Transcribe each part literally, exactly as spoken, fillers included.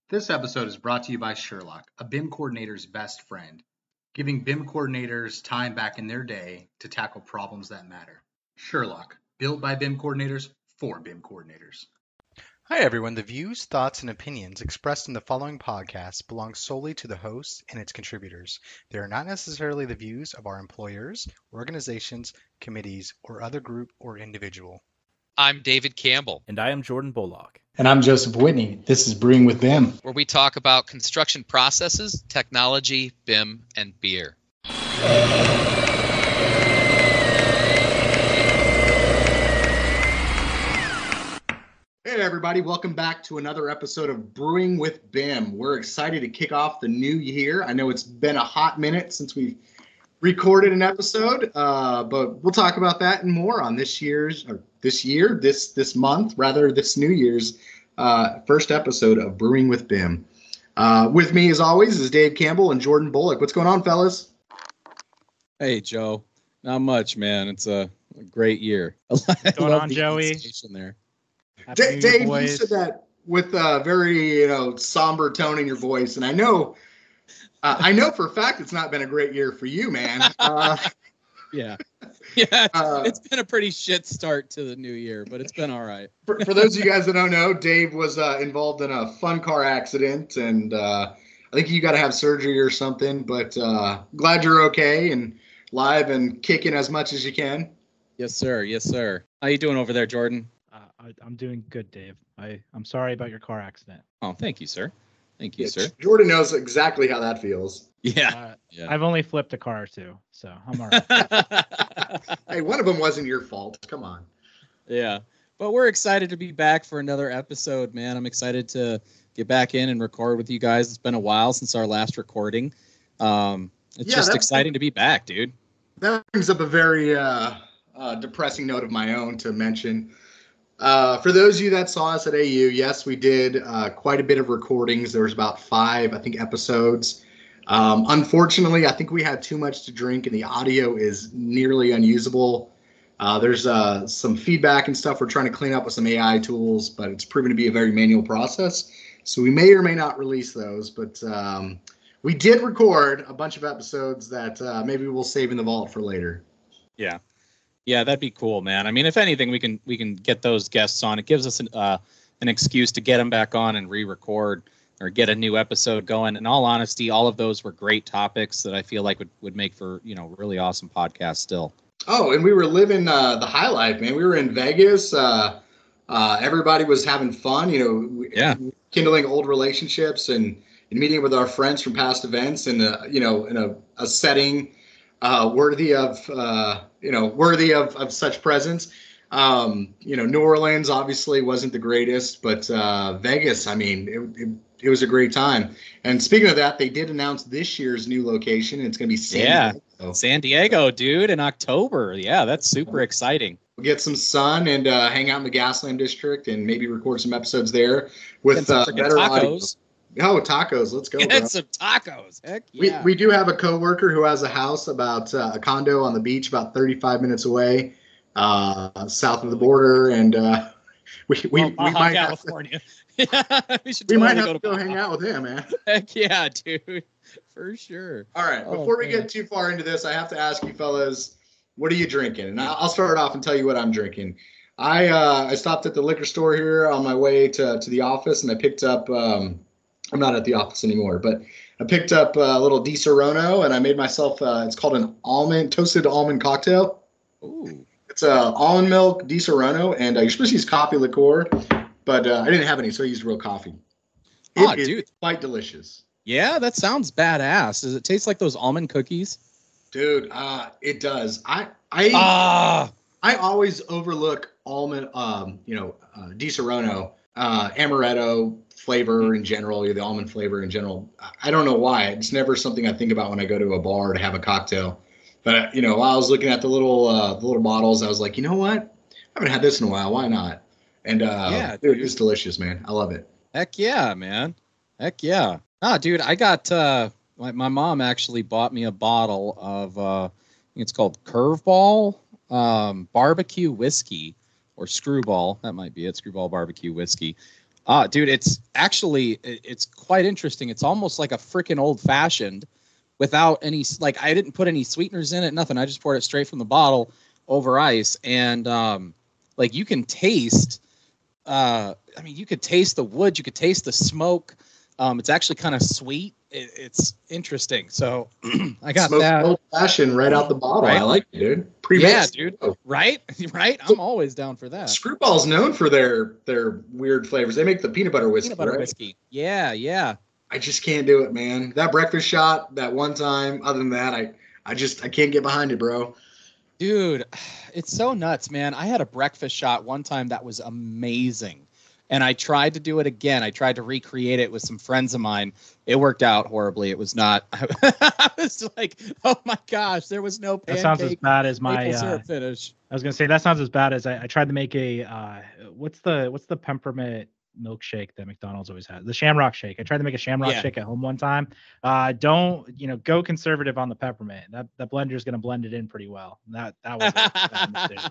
This episode is brought to you by Sherlock, a B I M coordinator's best friend, giving B I M coordinators time back in their day to tackle problems that matter. Sherlock, built by B I M coordinators for B I M coordinators. Hi everyone, the views, thoughts, and opinions expressed in the following podcast belong solely to the host and its contributors. They are not necessarily the views of our employers, organizations, committees, or other group or individual. I'm David Campbell. And I am Jordan Bullock. And I'm Joseph Whitney. This is Brewing with B I M, where we talk about construction processes, technology, B I M, and beer. Hey everybody, welcome back to another episode of Brewing with B I M. We're excited to kick off the new year. I know it's been a hot minute since we've recorded an episode, uh, but we'll talk about that and more on this year's, or this year, this this month, rather, this New Year's uh, first episode of Brewing with B I M. Uh, with me, as always, is Dave Campbell and Jordan Bullock. What's going on, fellas? Hey, Joe. Not much, man. It's a, a great year. What's going on, Joey? There. D- Dave, you said that with a very, you know, somber tone in your voice, and I know, uh, I know for a fact it's not been a great year for you, man. Uh, yeah, yeah, uh, it's been a pretty shit start to the new year, but it's been all right. for, for those of you guys that don't know, Dave was uh, involved in a fun car accident, and uh, I think you got to have surgery or something. But uh, glad you're okay and live and kicking as much as you can. Yes, sir. Yes, sir. How you doing over there, Jordan? Uh, I, I'm doing good, Dave. I, I'm sorry about your car accident. Oh, thank you, sir. Thank you, Yeah, sir. Jordan knows exactly how that feels. Yeah. Uh, yeah. I've only flipped a car or two, so I'm all right. Hey, one of them wasn't your fault. Come on. Yeah. But we're excited to be back for another episode, man. I'm excited to get back in and record with you guys. It's been a while since our last recording. Um, it's Yeah, just that- exciting to be back, dude. That brings up a very uh, uh, depressing note of my own to mention. Uh, for those of you that saw us at A U, yes, we did uh, quite a bit of recordings. There was about five, I think, episodes. Um, unfortunately, I think we had too much to drink, and the audio is nearly unusable. Uh, there's uh, some feedback and stuff we're trying to clean up with some A I tools, but it's proven to be a very manual process. So we may or may not release those, but um, we did record a bunch of episodes that uh, maybe we'll save in the vault for later. Yeah. Yeah, that'd be cool, man. I mean, if anything, we can we can get those guests on. It gives us an uh, an excuse to get them back on and re-record or get a new episode going. In all honesty, all of those were great topics that I feel like would, would make for, you know, really awesome podcasts still. Oh, and we were living uh, the high life, man. We were in Vegas. Uh, uh, everybody was having fun, you know, Yeah. kindling old relationships and, and meeting with our friends from past events and, uh, you know, in a, a setting uh, worthy of, uh, you know, worthy of, of such presence. Um, you know, New Orleans obviously wasn't the greatest, but uh, Vegas, I mean, it, it, it was a great time. And speaking of that, they did announce this year's new location. It's going to be San Yeah. Diego. San Diego, dude, in October. Yeah, that's super exciting. We'll get some sun and uh, hang out in the Gaslamp District and maybe record some episodes there with And some uh, freaking better audio. tacos. Oh, tacos. Let's go, bro. Get some tacos. Heck yeah. We, we do have a coworker who has a house about uh, a condo on the beach about thirty-five minutes away, uh, south of the border. And uh, we, we, well, we Baja, might have to, California. Yeah, we should we totally might have go to to go Baja. hang out with him, man. Heck yeah, dude. For sure. All right. Oh, Before we man. get too far into this, I have to ask you fellas, what are you drinking? And I'll I'll start off and tell you what I'm drinking. I uh, I stopped at the liquor store here on my way to, to the office, and I picked up, um, I'm not at the office anymore, but I picked up a little Di Serono, and I made myself, uh, it's called an almond, toasted almond cocktail. Ooh. It's uh, almond milk, Di Serono, and uh, you're supposed to use coffee liqueur, but uh, I didn't have any, so I used real coffee. It Oh, is dude. quite delicious. Yeah, that sounds badass. Does it taste like those almond cookies? Dude, uh, it does. I I Ah, I always overlook almond, um, you know, uh, Di Serono, uh, amaretto flavor in general, the almond flavor in general. I don't know why. It's never something I think about when I go to a bar to have a cocktail. But you know, while I was looking at the little uh, the little bottles, I was like, you know what? I haven't had this in a while. Why not? And uh, Yeah, dude, dude. it's delicious, man. I love it. heck yeah, man. Heck yeah. Ah, dude, I got uh my, my mom actually bought me a bottle of uh I think it's called Curveball um barbecue whiskey or Screwball. That might be it, Screwball barbecue whiskey. Ah, dude, it's actually it- it's quite interesting. It's almost like a freaking old fashioned, without any s- like I didn't put any sweeteners in it, nothing. I just poured it straight from the bottle over ice, and um, like you can taste. Uh, I mean, you could taste the wood, you could taste the smoke. Um, it's actually kind of sweet. It, it's interesting. So I got Smoked that. old fashioned right out the bottle. Right? I like it, dude. Yeah, Pre-mixed. dude. Oh. Right? Right? I'm always down for that. Screwball's known for their their weird flavors. They make the peanut butter whiskey, Peanut butter right? whiskey. Yeah, yeah. I just can't do it, man. That breakfast shot, that one time. Other than that, I I just I can't get behind it, bro. Dude, it's so nuts, man. I had a breakfast shot one time that was amazing. And I tried to do it again. I tried to recreate it with some friends of mine. It worked out horribly. It was not. I was like, oh my gosh, there was no That pancake. sounds as bad as my. maple Uh, syrup finish. I was gonna say that sounds as bad as I, I tried to make a. Uh, what's the what's the peppermint milkshake that McDonald's always has? The Shamrock Shake. I tried to make a Shamrock Yeah. Shake at home one time. Uh, don't you know? Go conservative on the peppermint. That that blender's gonna blend it in pretty well. That that was a bad mistake.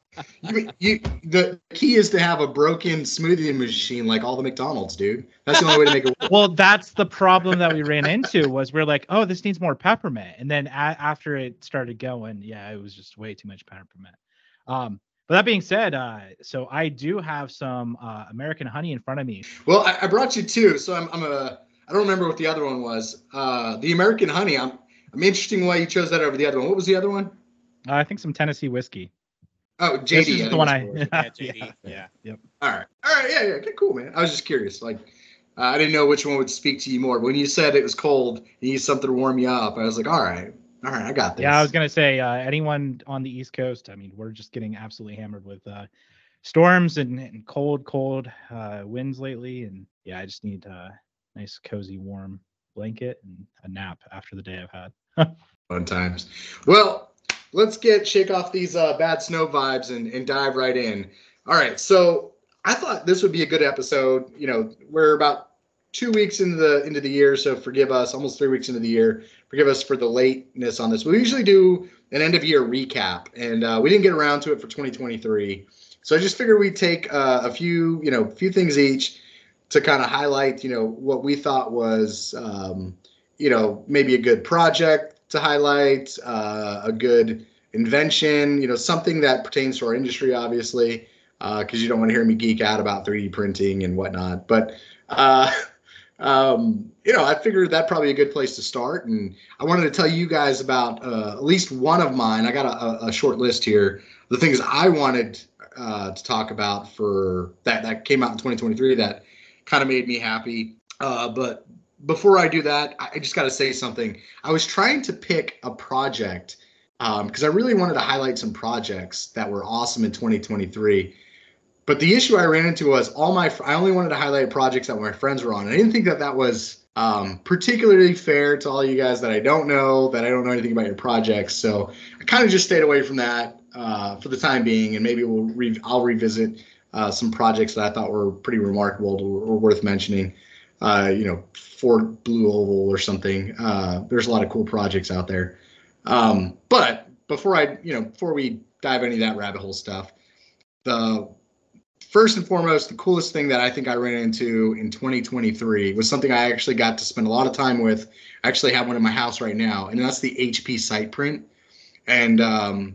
You, you the key is to have a broken smoothie machine like all the McDonald's, dude. That's the only way to make it work. Well, that's the problem that we ran into was we're like, oh, this needs more peppermint, and then a- after it started going, yeah, it was just way too much peppermint. Um, but that being said, uh, so I do have some uh, American honey in front of me. Well, I, I brought you two, so I'm I'm a I don't remember what the other one was. Uh, the American honey. I'm I'm interested why you chose that over the other one. What was the other one? Uh, I think some Tennessee whiskey. Oh, J D. This is I the think one that's I. what it was. Yeah, J D. yeah. Yeah. Yep. All right. All right. Yeah. Yeah. Okay. Cool, man. I was just curious. Like, uh, I didn't know which one would speak to you more. When you said it was cold, you need something to warm you up. I was like, all right. All right. I got this. Yeah, I was gonna say uh, anyone on the East Coast. I mean, we're just getting absolutely hammered with uh, storms and, and cold, cold uh, winds lately, and yeah, I just need a nice, cozy, warm blanket and a nap after the day I've had. Fun times. Well, let's get shake off these uh, bad snow vibes and, and dive right in. All right. So I thought this would be a good episode. You know, we're about two weeks into the into the year, so forgive us. Almost three weeks into the year. Forgive us for the lateness on this. We usually do an end of year recap, and uh, we didn't get around to it for twenty twenty-three. So I just figured we'd take uh, a few, you know, few things each to kind of highlight, you know, what we thought was, um, you know, maybe a good project to highlight, uh, a good invention, you know, something that pertains to our industry, obviously, because uh, you don't want to hear me geek out about three D printing and whatnot. But, uh, um, you know, I figured that'd probably be a good place to start. And I wanted to tell you guys about uh, at least one of mine. I got a, a short list here. The things I wanted uh, to talk about for that that came out in twenty twenty-three that kind of made me happy. Uh, but before I do that, I just got to say something. I was trying to pick a project because um, I really wanted to highlight some projects that were awesome in twenty twenty-three. But the issue I ran into was all my, I only wanted to highlight projects that my friends were on. And I didn't think that that was um, particularly fair to all you guys that I don't know, that I don't know anything about your projects. So I kind of just stayed away from that uh, for the time being. And maybe we'll re- I'll revisit uh, some projects that I thought were pretty remarkable or worth mentioning. Uh, you know, Ford Blue Oval or something. Uh, there's a lot of cool projects out there. Um, but before I, you know, before we dive into that rabbit hole stuff, the first and foremost, the coolest thing that I think I ran into in twenty twenty-three was something I actually got to spend a lot of time with. I actually have one in my house right now, and that's the H P SitePrint. And um,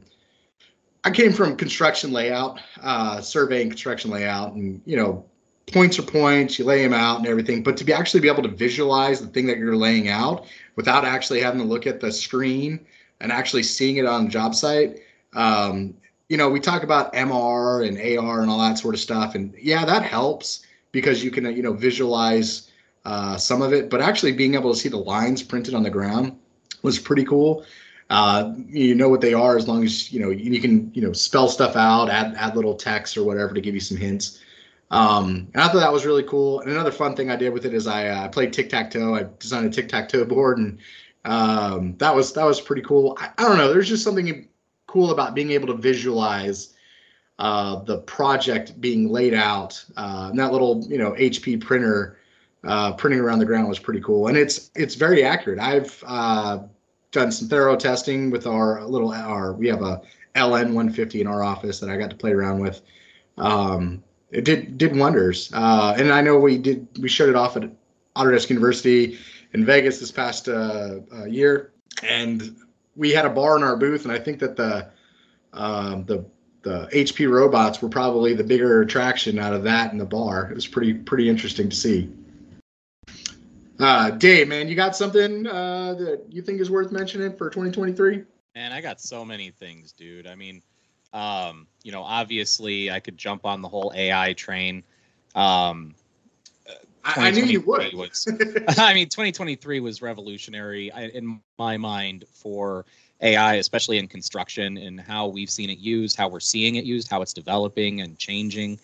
I came from construction layout, uh, surveying construction layout, and, you know, points are points, you lay them out and everything, but to be actually be able to visualize the thing that you're laying out without actually having to look at the screen and actually seeing it on the job site. Um, you know, we talk about M R and A R and all that sort of stuff. And yeah, that helps because you can, you know, visualize uh, some of it, but actually being able to see the lines printed on the ground was pretty cool. Uh, you know what they are as long as, you know, you can, you know, spell stuff out, add, add little text or whatever to give you some hints. Um, and I thought that was really cool. And another fun thing I did with it is I uh, played tic-tac-toe. I designed a tic-tac-toe board, and um, that was that was pretty cool. I, I don't know. There's just something cool about being able to visualize uh, the project being laid out. Uh, and that little, you know, H P printer uh, printing around the ground was pretty cool. And it's it's very accurate. I've uh, done some thorough testing with our little our we have a L N one fifty in our office that I got to play around with. Um, it did did wonders. Uh, and I know we did we showed it off at Autodesk University in Vegas this past uh, uh, year, and we had a bar in our booth, and I think that the um, the the H P robots were probably the bigger attraction out of that in the bar. It was pretty pretty interesting to see. Uh, Dave, man, you got something uh, that you think is worth mentioning for twenty twenty-three? Man, I got so many things, dude. I mean, um, you know, obviously I could jump on the whole A I train. Um, I, I knew you would. Was, I mean, twenty twenty-three was revolutionary I, in my mind for A I, especially in construction, and how we've seen it used, how we're seeing it used, how it's developing and changing.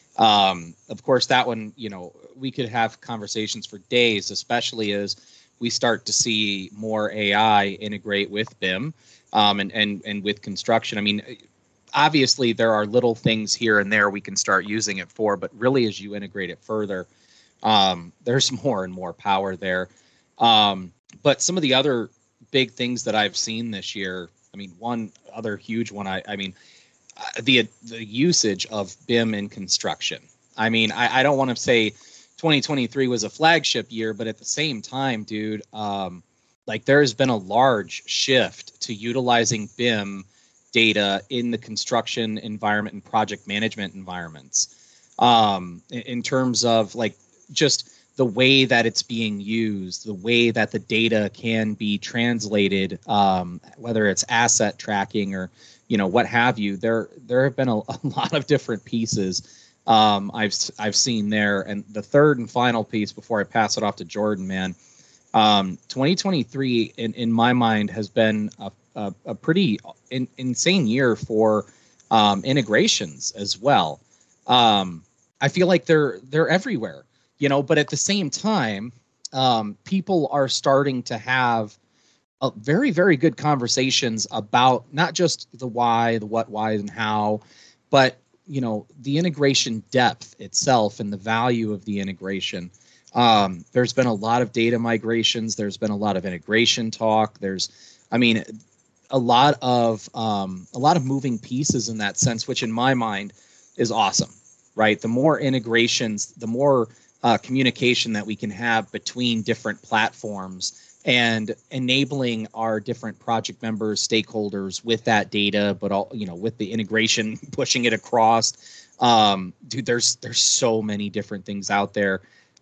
Um, of course, that one, you know, we could have conversations for days, especially as we start to see more A I integrate with B I M um, and, and, and with construction. I mean, obviously, there are little things here and there we can start using it for, but really, as you integrate it further, um, there's more and more power there. Um, but some of the other big things that I've seen this year, I mean, one other huge one, I, I mean, uh, the the usage of B I M in construction. I mean, I, I don't want to say twenty twenty-three was a flagship year, but at the same time, dude, um, like there has been a large shift to utilizing B I M data in the construction environment and project management environments. Um, in, in terms of like just the way that it's being used, the way that the data can be translated, um, whether it's asset tracking or, you know, what have you, there there have been a, a lot of different pieces um, I've I've seen there. And the third and final piece before I pass it off to Jordan, man, um, twenty twenty-three in, in my mind has been a, a, a pretty in, insane year for um, integrations as well. Um, I feel like they're they're everywhere. You know, but at the same time, um, people are starting to have a very, very good conversations about not just the why, the what, why, and how, but, you know, the integration depth itself and the value of the integration. Um, there's been a lot of data migrations. There's been a lot of integration talk. There's, I mean, a lot of um, a lot of moving pieces in that sense, which in my mind is awesome, right? The more integrations, the more Uh, communication that we can have between different platforms and enabling our different project members, stakeholders with that data, but all, you know, with the integration, pushing it across. Um, dude, there's there's so many different things out there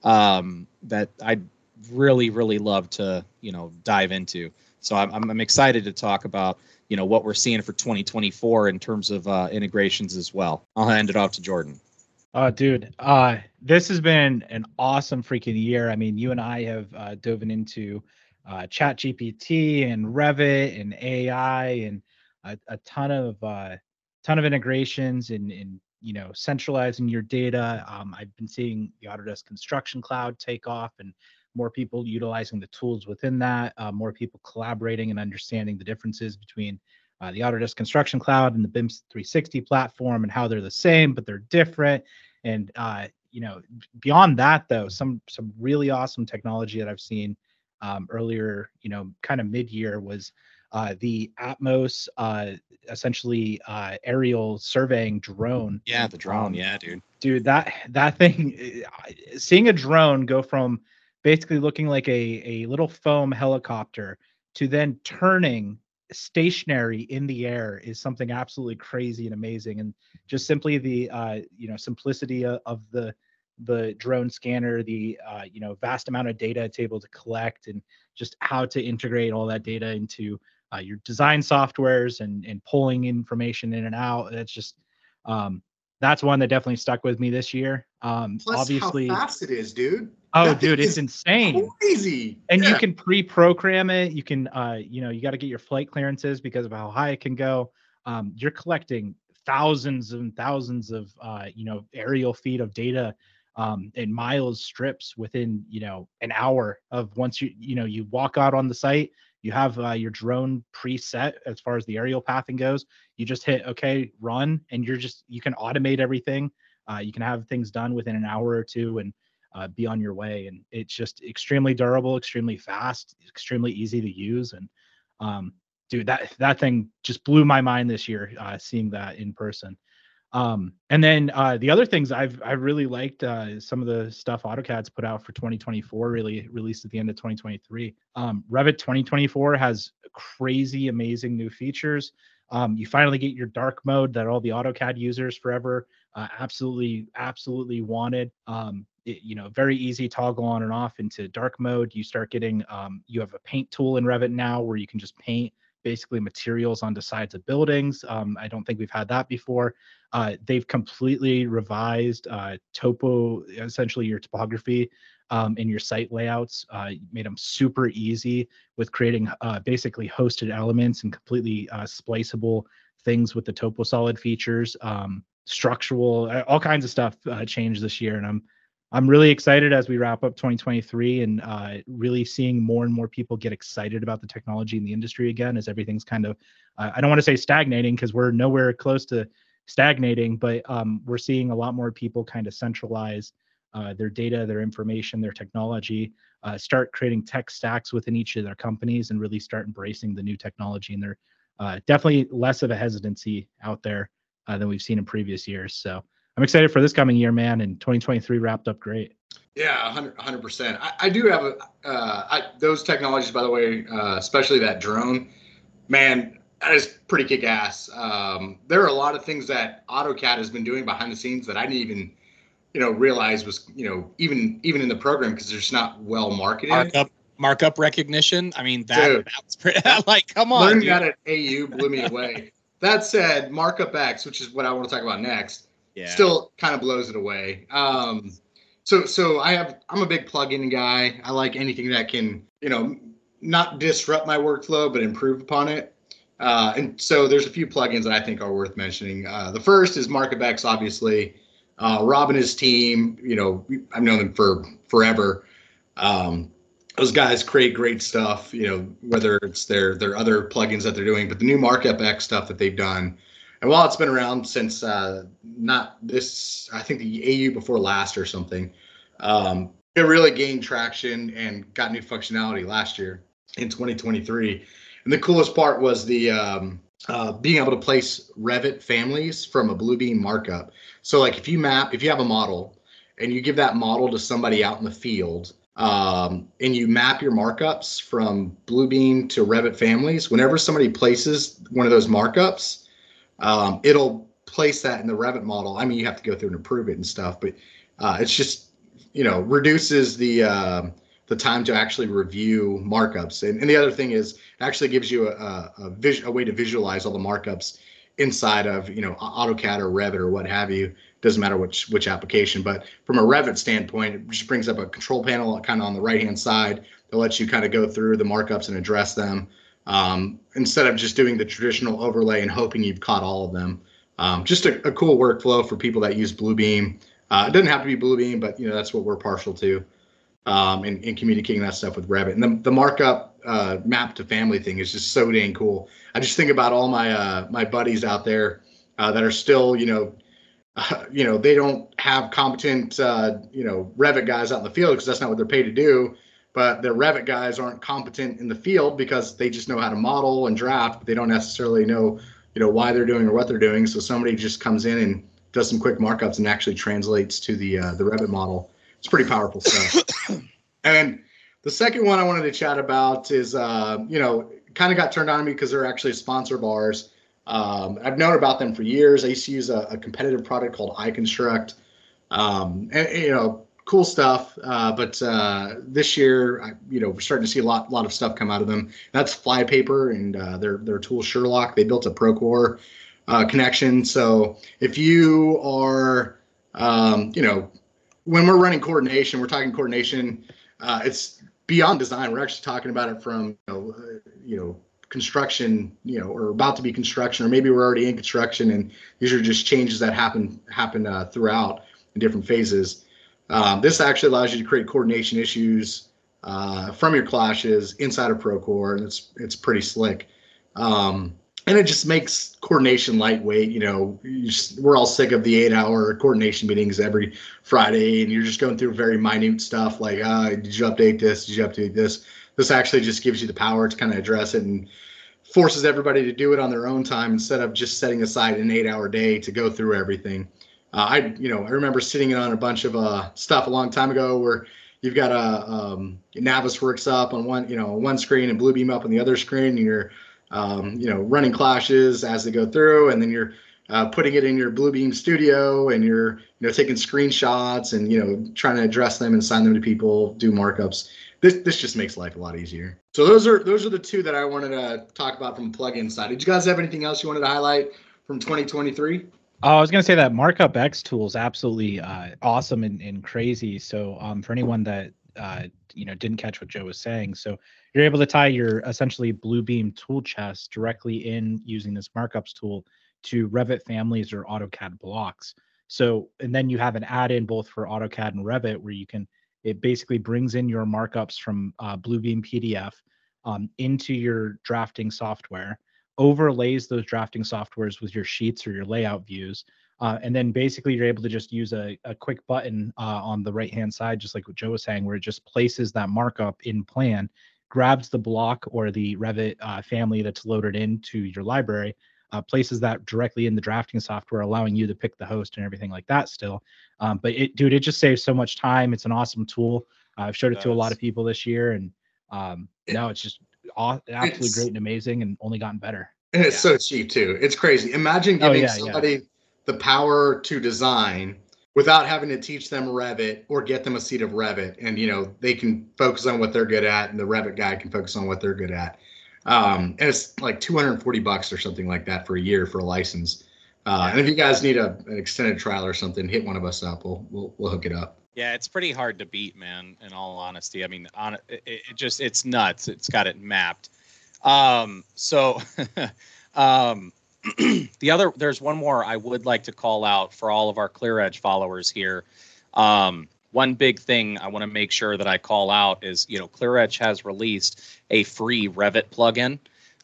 um, that I'd really, really love to, you know, dive into. So I'm I'm excited to talk about, you know, what we're seeing for twenty twenty-four in terms of uh, integrations as well. I'll hand it off to Jordan. Oh, dude, uh, this has been an awesome freaking year. I mean, you and I have uh, dove into uh, ChatGPT and Revit and A I and a, a ton of uh, ton of integrations and, and you know centralizing your data. Um, I've been seeing the Autodesk Construction Cloud take off and more people utilizing the tools within that, uh, more people collaborating and understanding the differences between Uh, the Autodesk Construction Cloud and the B I M three sixty platform and how they're the same, but they're different. And, uh, you know, beyond that, though, some some really awesome technology that I've seen um, earlier, you know, kind of mid-year was uh, the Atmos, uh, essentially uh, aerial surveying drone. Yeah, the drone. Um, yeah, dude. Dude, that that thing, seeing a drone go from basically looking like a, a little foam helicopter to then turning stationary in the air is something absolutely crazy and amazing. And just simply the uh you know simplicity of, of the the drone scanner, the uh you know vast amount of data it's able to collect, and just how to integrate all that data into uh, your design softwares and and pulling information in and out. That's just um that's one that definitely stuck with me this year. Um Plus, obviously how fast it is, dude. Oh, That dude, thing it's is insane. Crazy. And Yeah. you can pre-program it. You can, uh, you know, you got to get your flight clearances because of how high it can go. Um, you're collecting thousands and thousands of, uh, you know, aerial feet of data um, and miles strips within, you know, an hour of once you, you know, you walk out on the site, you have uh, your drone preset as far as the aerial pathing goes. You just hit, okay, run, and you're just, you can automate everything. Uh, you can have things done within an hour or two and uh, be on your way. And it's just extremely durable, extremely fast, extremely easy to use. And um, dude, that, that thing just blew my mind this year, uh, seeing that in person. Um, and then uh, the other things I've I've really liked uh, some of the stuff AutoCAD's put out for twenty twenty-four, really released at the end of twenty twenty-three. Um, Revit twenty twenty-four has crazy, amazing new features. Um, you finally get your dark mode that all the AutoCAD users forever uh, absolutely, absolutely wanted. Um, it, you know, very easy toggle on and off into dark mode. You start getting, um, you have a paint tool in Revit now where you can just paint basically materials onto sides of buildings. Um, I don't think we've had that before. Uh, they've completely revised uh, topo, essentially your topography um, and your site layouts, uh, made them super easy with creating uh, basically hosted elements and completely uh, spliceable things with the TopoSolid features, um, structural, all kinds of stuff uh, changed this year. And I'm I'm really excited as we wrap up twenty twenty-three and uh, really seeing more and more people get excited about the technology in the industry again, as everything's kind of, uh, I don't want to say stagnating because we're nowhere close to stagnating, but um, we're seeing a lot more people kind of centralize uh, their data, their information, their technology, uh, start creating tech stacks within each of their companies and really start embracing the new technology. And they're uh, definitely less of a hesitancy out there uh, than we've seen in previous years. So I'm excited for this coming year, man. And twenty twenty-three wrapped up great. Yeah, one hundred percent. I, I do have a, uh, I, those technologies, by the way, uh, especially that drone, man, that is pretty kick ass. Um, there are a lot of things that AutoCAD has been doing behind the scenes that I didn't even, you know, realize was, you know, even even in the program because they're just not well marketed. Markup, markup recognition. I mean, that, Dude, that's pretty, like, come on. Learning Dude. that at A U blew me away. That said, Markup X, which is what I want to talk about next, Yeah. still kind of blows it away. Um, so so I have I'm a big plugin guy. I like anything that can, you know, not disrupt my workflow but improve upon it. Uh, and so there's a few plugins that I think are worth mentioning. Uh, the first is Markup X, obviously. Uh, Rob and his team, you know, I've known them for forever. Um, those guys create great stuff, you know, whether it's their their other plugins that they're doing, but the new Markup X stuff that they've done. And while it's been around since uh, not this, I think the A U before last or something, um, it really gained traction and got new functionality last year in twenty twenty-three. And the coolest part was the um, uh, being able to place Revit families from a Bluebeam markup. So like if you map, if you have a model and you give that model to somebody out in the field um, and you map your markups from Bluebeam to Revit families, whenever somebody places one of those markups, Um, it'll place that in the Revit model. I mean, you have to go through and approve it and stuff, but uh, it's just, you know, reduces the uh, the time to actually review markups. And, and the other thing is, it actually gives you a, a, vis- a way to visualize all the markups inside of, you know, AutoCAD or Revit or what have you. Doesn't matter which which application. But from a Revit standpoint, it just brings up a control panel kind of on the right-hand side that lets you kind of go through the markups and address them. Um, instead of just doing the traditional overlay and hoping you've caught all of them. Um, just a, a cool workflow for people that use Bluebeam. Uh, it doesn't have to be Bluebeam, but you know that's what we're partial to um, in, in communicating that stuff with Revit. And the, the markup uh, map to family thing is just so dang cool. I just think about all my uh, my buddies out there uh, that are still, you know, uh, you know, they don't have competent, uh, you know, Revit guys out in the field because that's not what they're paid to do. But the Revit guys aren't competent in the field because they just know how to model and draft, but they don't necessarily know, you know, why they're doing or what they're doing. So somebody just comes in and does some quick markups and actually translates to the uh, the Revit model. It's pretty powerful stuff. And the second one I wanted to chat about is, uh, you know, kind of got turned on to me because they're actually a sponsor of ours. Um, I've known about them for years. I used to use a, a competitive product called iConstruct. Um, and, you know, cool stuff, uh, but uh, this year, I, you know, we're starting to see a lot, lot of stuff come out of them. That's Flypaper and uh, their their tool Sherlock. They built a Procore uh, connection. So if you are, um, you know, when we're running coordination, we're talking coordination. Uh, it's beyond design. We're actually talking about it from, you know, uh, you know, construction, you know, or about to be construction, or maybe we're already in construction, and these are just changes that happen happen uh, throughout in different phases. Um, this actually allows you to create coordination issues uh, from your clashes inside of Procore, and it's it's pretty slick. Um, and it just makes coordination lightweight. You know, you just, we're all sick of the eight-hour coordination meetings every Friday, and you're just going through very minute stuff like, uh, did you update this? Did you update this? This actually just gives you the power to kind of address it and forces everybody to do it on their own time instead of just setting aside an eight-hour day to go through everything. Uh, I, you know, I remember sitting on a bunch of uh, stuff a long time ago where you've got a um, Navisworks up on one, you know, one screen and Bluebeam up on the other screen, and you're, um, you know, running clashes as they go through, and then you're uh, putting it in your Bluebeam Studio, and you're, you know, taking screenshots and, you know, trying to address them and assign them to people, do markups. This this just makes life a lot easier. So those are those are the two that I wanted to talk about from the plugin side. Did you guys have anything else you wanted to highlight from twenty twenty-three? Oh, I was going to say that Markup X tool is absolutely uh, awesome and, and crazy. So um, for anyone that uh, you know didn't catch what Joe was saying, so you're able to tie your essentially Bluebeam tool chest directly in using this Markups tool to Revit families or AutoCAD blocks. So and then you have an add-in both for AutoCAD and Revit where you can it basically brings in your markups from uh, Bluebeam P D F um, into your drafting software, overlays those drafting softwares with your sheets or your layout views. Uh, and then basically you're able to just use a, a quick button uh, on the right-hand side, just like what Joe was saying, where it just places that markup in plan, grabs the block or the Revit uh, family that's loaded into your library, uh, places that directly in the drafting software, allowing you to pick the host and everything like that still. Um, but it, dude, it just saves so much time. It's an awesome tool. Uh, I've showed it to a lot of people this year, and um, It- no, it's just aw- absolutely It's- great and amazing, and only gotten better. And it's Yeah. so cheap too. It's crazy. Imagine Oh, giving yeah, yeah. somebody the power to design without having to teach them Revit or get them a seat of Revit, and you know they can focus on what they're good at, and the Revit guy can focus on what they're good at. Um, and it's like two hundred forty bucks or something like that for a year for a license. Uh, and if you guys need a, an extended trial or something, hit one of us up. We'll we'll, we'll hook it up. Yeah, it's pretty hard to beat, man. In all honesty, I mean, on it, it just it's nuts. It's got it mapped. Um, so, um, the other there's one more I would like to call out for all of our ClearEdge followers here. Um, one big thing I want to make sure that I call out is, you know, ClearEdge has released a free Revit plugin.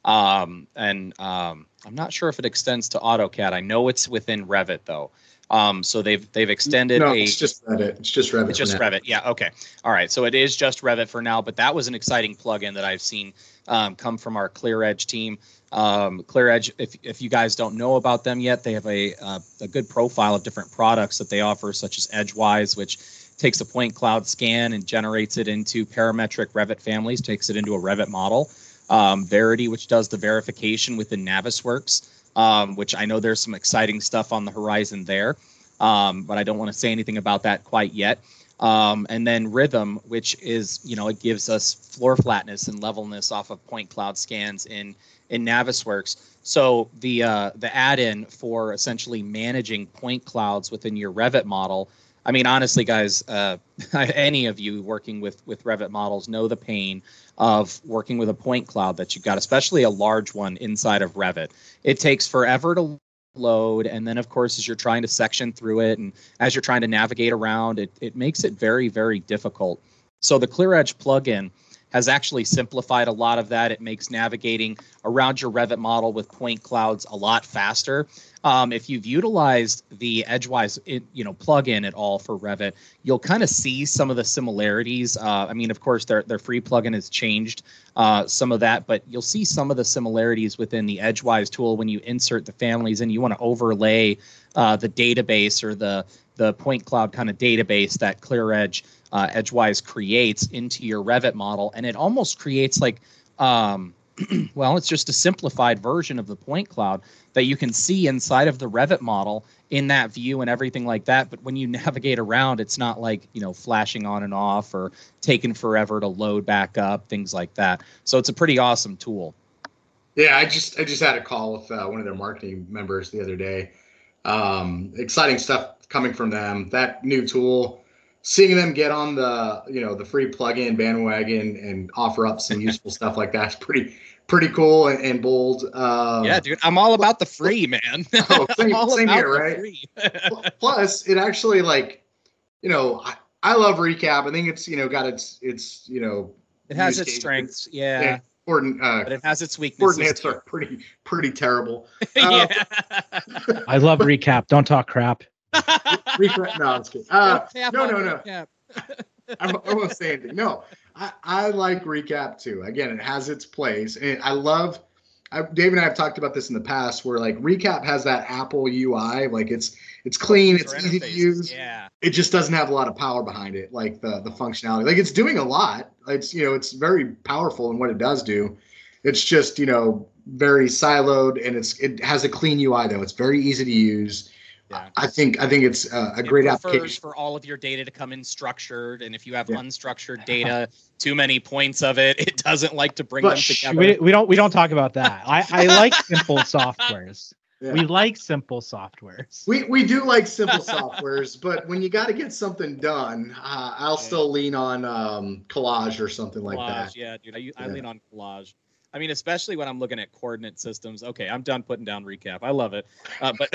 Um, and um, I'm not sure if it extends to AutoCAD. I know it's within Revit though. Um, so they've they've extended No, a it's just Revit. It's just Revit. it's just for now. Revit. Yeah. Okay. All right. So it is just Revit for now, but that was an exciting plugin that I've seen um, come from our ClearEdge team. Um, ClearEdge, if if you guys don't know about them yet, they have a uh, a good profile of different products that they offer, such as Edgewise, which takes a point cloud scan and generates it into parametric Revit families, takes it into a Revit model. Um, Verity, which does the verification within Navisworks, um, which I know there's some exciting stuff on the horizon there, um, but I don't want to say anything about that quite yet. Um, and then Rhythm, which is, you know, it gives us floor flatness and levelness off of point cloud scans in in Navisworks. So the uh, the add-in for essentially managing point clouds within your Revit model. I mean, honestly, guys, uh, any of you working with with Revit models know the pain of working with a point cloud that you've got, especially a large one inside of Revit. It takes forever to load, and then of course as you're trying to section through it and as you're trying to navigate around it, it makes it very, very difficult. So the ClearEdge plugin has actually simplified a lot of that. It makes navigating around your Revit model with point clouds a lot faster. Um, if you've utilized the Edgewise, it, you know, plugin at all for Revit, you'll kind of see some of the similarities. Uh, I mean, of course, their their free plugin has changed uh, some of that, but you'll see some of the similarities within the Edgewise tool when you insert the families and you want to overlay uh, the database or the the point cloud kind of database that ClearEdge uh, Edgewise creates into your Revit model, and it almost creates like. Um, well, it's just a simplified version of the point cloud that you can see inside of the Revit model in that view and everything like that. But when you navigate around, it's not like, you know, flashing on and off or taking forever to load back up, things like that. So it's a pretty awesome tool. Yeah, I just I just had a call with uh, one of their marketing members the other day. Um, exciting stuff coming from them. That new tool, seeing them get on the you know the free plugin bandwagon and offer up some useful stuff like that's pretty pretty cool and, and bold. Um, Yeah, dude, I'm all about the free, man. Oh, same, I'm all same about here, the right? free. Plus, it actually like, you know, I, I love Recap. I think it's you know got its its you know It has use its cases. strengths, yeah, Yeah, Important, uh, but it has its important weaknesses. hits are pretty pretty terrible. Uh, yeah. I love Recap. Don't talk crap. Recap, no, I'm just kidding. Uh, Don't tap no, on no, no. Recap. I, I won't say anything. No, I, I like Recap too. Again, it has its place, and I love I, Dave and I have talked about this in the past, where like Recap has that Apple U I, like it's it's clean, it's User easy to interfaces, use. Yeah. It just doesn't have a lot of power behind it, like the the functionality. Like it's doing a lot. It's you know it's very powerful in what it does do. It's just you know very siloed, and it's it has a clean U I though. It's very easy to use. Yeah. I think I think it's a, a It great prefers application. for all of your data to come in structured, and if you have Yeah. unstructured data, too many points of it, it doesn't like to bring But them sh- together. We, we don't we don't talk about that. I, I like simple softwares. Yeah. We like simple softwares. We we do like simple softwares, but when you got to get something done, uh, I'll still lean on um, Collage or something like Collage, that. yeah, dude. I, I Yeah. lean on Collage. I mean, especially when I'm looking at coordinate systems. Okay, I'm done putting down Recap. I love it, uh, but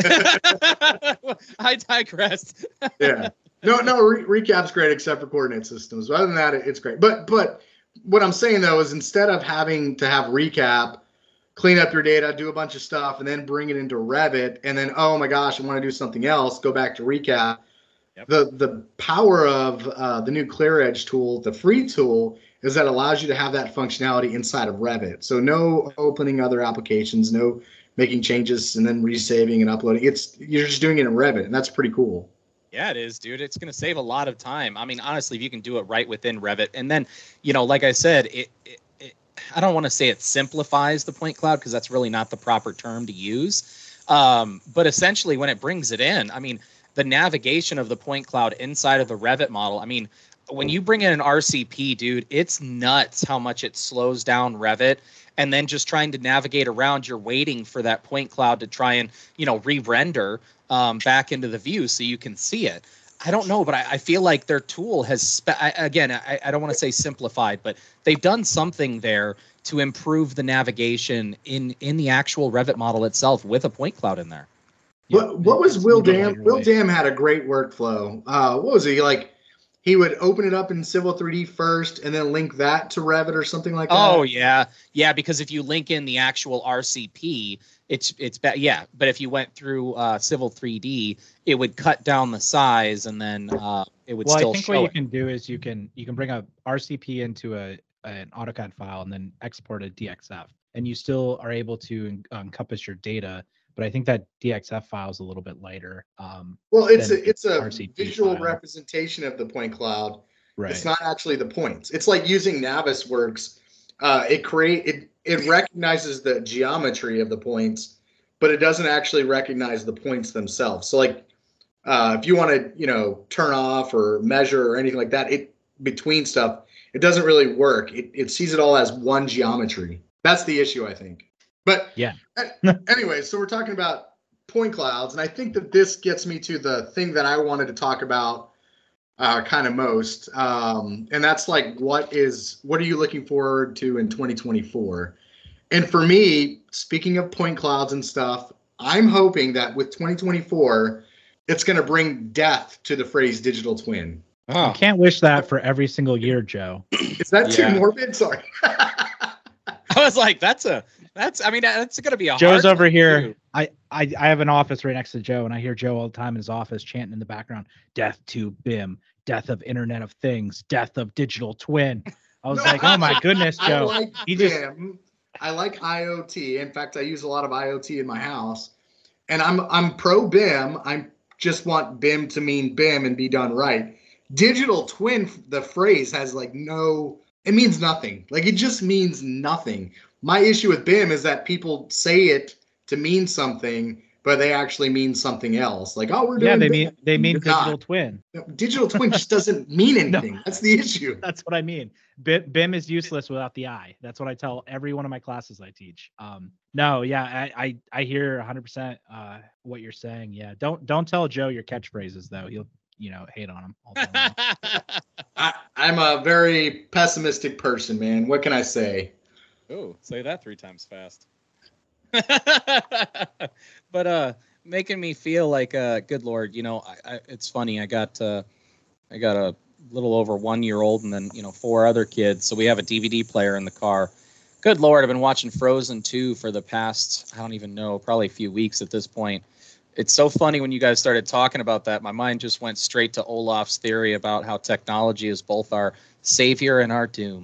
I digress. Yeah. No, no, re- Recap's great except for coordinate systems. Other than that, it, it's great. But but what I'm saying though is instead of having to have Recap clean up your data, do a bunch of stuff, and then bring it into Revit, and then oh my gosh, I want to do something else, go back to Recap. Yep. The the power of uh, the new ClearEdge tool, the free tool, is that it allows you to have that functionality inside of Revit. So no opening other applications, no making changes and then resaving and uploading. It's you're just doing it in Revit, and that's pretty cool. Yeah, it is, dude. It's going to save a lot of time. I mean, honestly, if you can do it right within Revit, and then, you know, like I said, it, it, it I don't want to say it simplifies the point cloud because that's really not the proper term to use. Um, but essentially, when it brings it in, I mean, the navigation of the point cloud inside of the Revit model, I mean, when you bring in an R C P, dude, it's nuts how much it slows down Revit. And then just trying to navigate around, you're waiting for that point cloud to try and, you know, re-render um, back into the view so you can see it. I don't know, but I, I feel like their tool has, spe- I, again, I, I don't want to say simplified, but they've done something there to improve the navigation in, in the actual Revit model itself with a point cloud in there. What what was It's Will moving Dam? lighter Will way. Dam had a great workflow. Uh, what was he like? He would open it up in Civil three D first, and then link that to Revit or something like that. Oh yeah, yeah. Because if you link in the actual R C P, it's it's be- yeah. But if you went through uh, Civil three D, it would cut down the size, and then uh, it would Well, still I think show what you it. can do is you can you can bring a R C P into a an AutoCAD file and then export a D X F, and you still are able to en- encompass your data. But I think that D X F file is a little bit lighter. Um, Well, it's than a it's a R C P visual file. representation of the point cloud. right. It's not actually the points. It's like using Navisworks. Uh, it create it it recognizes the geometry of the points, but it doesn't actually recognize the points themselves. So like uh, if you want to you know turn off or measure or anything like that, it between stuff, it doesn't really work. It it sees it all as one geometry. That's the issue, I think. But Yeah. anyway, so we're talking about point clouds, and I think that this gets me to the thing that I wanted to talk about uh, kind of most, um, and that's like what is what are you looking forward to in twenty twenty-four? And for me, speaking of point clouds and stuff, I'm hoping that with twenty twenty-four, it's going to bring death to the phrase digital twin. You Oh, can't wish that for every single year, Joe. Is that Yeah. too morbid? Sorry. I was like, that's a that's. I mean, that's gonna be a. Joe's hard over thing to here. do. I, I I have an office right next to Joe, and I hear Joe all the time in his office chanting in the background, "Death to B I M, death of Internet of Things, death of digital twin." I was No, like, "Oh my goodness, I Joe!" like He just- B I M. I like IoT. In fact, I use a lot of IoT in my house, and I'm I'm pro B I M. I just want B I M to mean B I M and be done right. Digital twin, the phrase has like no. It means nothing. Like it just means nothing. My issue with B I M is that people say it to mean something, but they actually mean something else. Like, oh, we're doing yeah, they B I M. mean they mean You're digital not. twin. No, digital twin just doesn't mean anything. That's the issue. That's what I mean. B- BIM is useless without the I. That's what I tell every one of my classes I teach. Um, no, yeah, I I, I hear one hundred percent uh, what you're saying. Yeah, don't don't tell Joe your catchphrases though. He'll you know hate on him all day long. I, I'm a very pessimistic person, man. What can I say? Oh, say that three times fast. But uh, making me feel like, uh, good Lord, you know, I, I, it's funny. I got uh, I got a little over one year old, and then you know four other kids. So we have a D V D player in the car. Good Lord, I've been watching Frozen two for the past I don't even know, probably a few weeks at this point. It's so funny when you guys started talking about that. My mind just went straight to Olaf's theory about how technology is both our savior and our doom.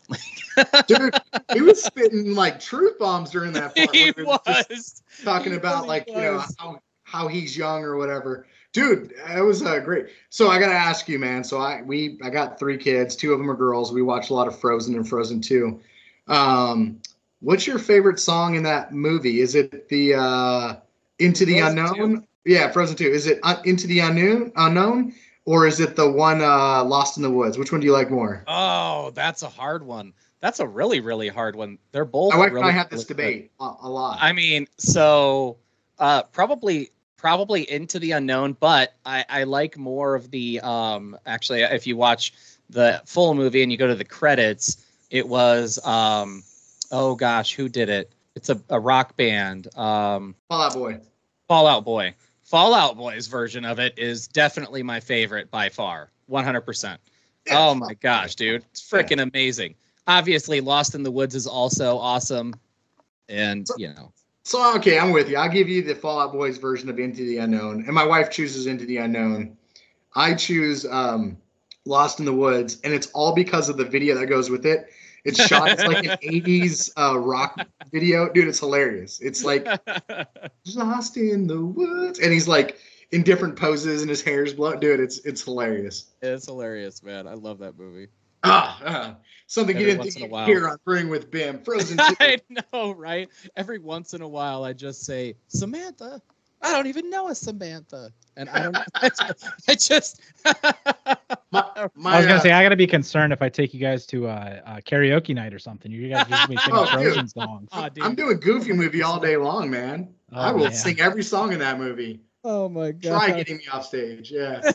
Dude, he was spitting like truth bombs during that part. He where was just was talking He about really like you know was. how how he's young or whatever. Dude, it was uh, great. So I gotta ask you, man. So I we I got three kids. Two of them are girls. We watch a lot of Frozen and Frozen two. Um, what's your favorite song in that movie? Is it the uh, Into the Frozen Unknown? Yeah, Frozen two. Is it uh, Into the Unknown? Unknown, or is it the one uh, Lost in the Woods? Which one do you like more? Oh, that's a hard one. That's a really, really hard one. They're both My wife really, and I have this really good. debate a, a lot. I mean, so uh, probably probably Into the Unknown, but I, I like more of the um actually if you watch the full movie and you go to the credits, it was um oh gosh, who did it? It's a, a rock band. Um Fall Out Boy. Fall Out Boy. Fall Out Boy's version of it is definitely my favorite by far. one hundred percent. Yeah, Oh it's my fun. gosh, dude. It's freaking amazing. Obviously, Lost in the Woods is also awesome. And, you know. So, okay, I'm with you. I'll give you the Fall Out Boys version of Into the Unknown. And my wife chooses Into the Unknown. I choose um, Lost in the Woods. And it's all because of the video that goes with it. It's shot as like an eighties uh, rock video. Dude, it's hilarious. It's like Lost in the Woods. And he's like in different poses and his hair's blown. Dude, it's it's hilarious. It's hilarious, man. I love that movie. Ah, uh, something Every you didn't once think in a you'd while. hear on Brewing with Bim. Frozen two. I know, right? Every once in a while, I just say, Samantha. I don't even know a Samantha. And I don't I just. My, my, I was gonna uh, say I gotta be concerned if I take you guys to uh, uh karaoke night or something. You guys just be singing Oh, dude. Frozen songs. Oh, dude. I'm doing Goofy movie all day long, man. Oh, I will man. sing every song in that movie. Oh, my Try God. getting me off stage. Yeah.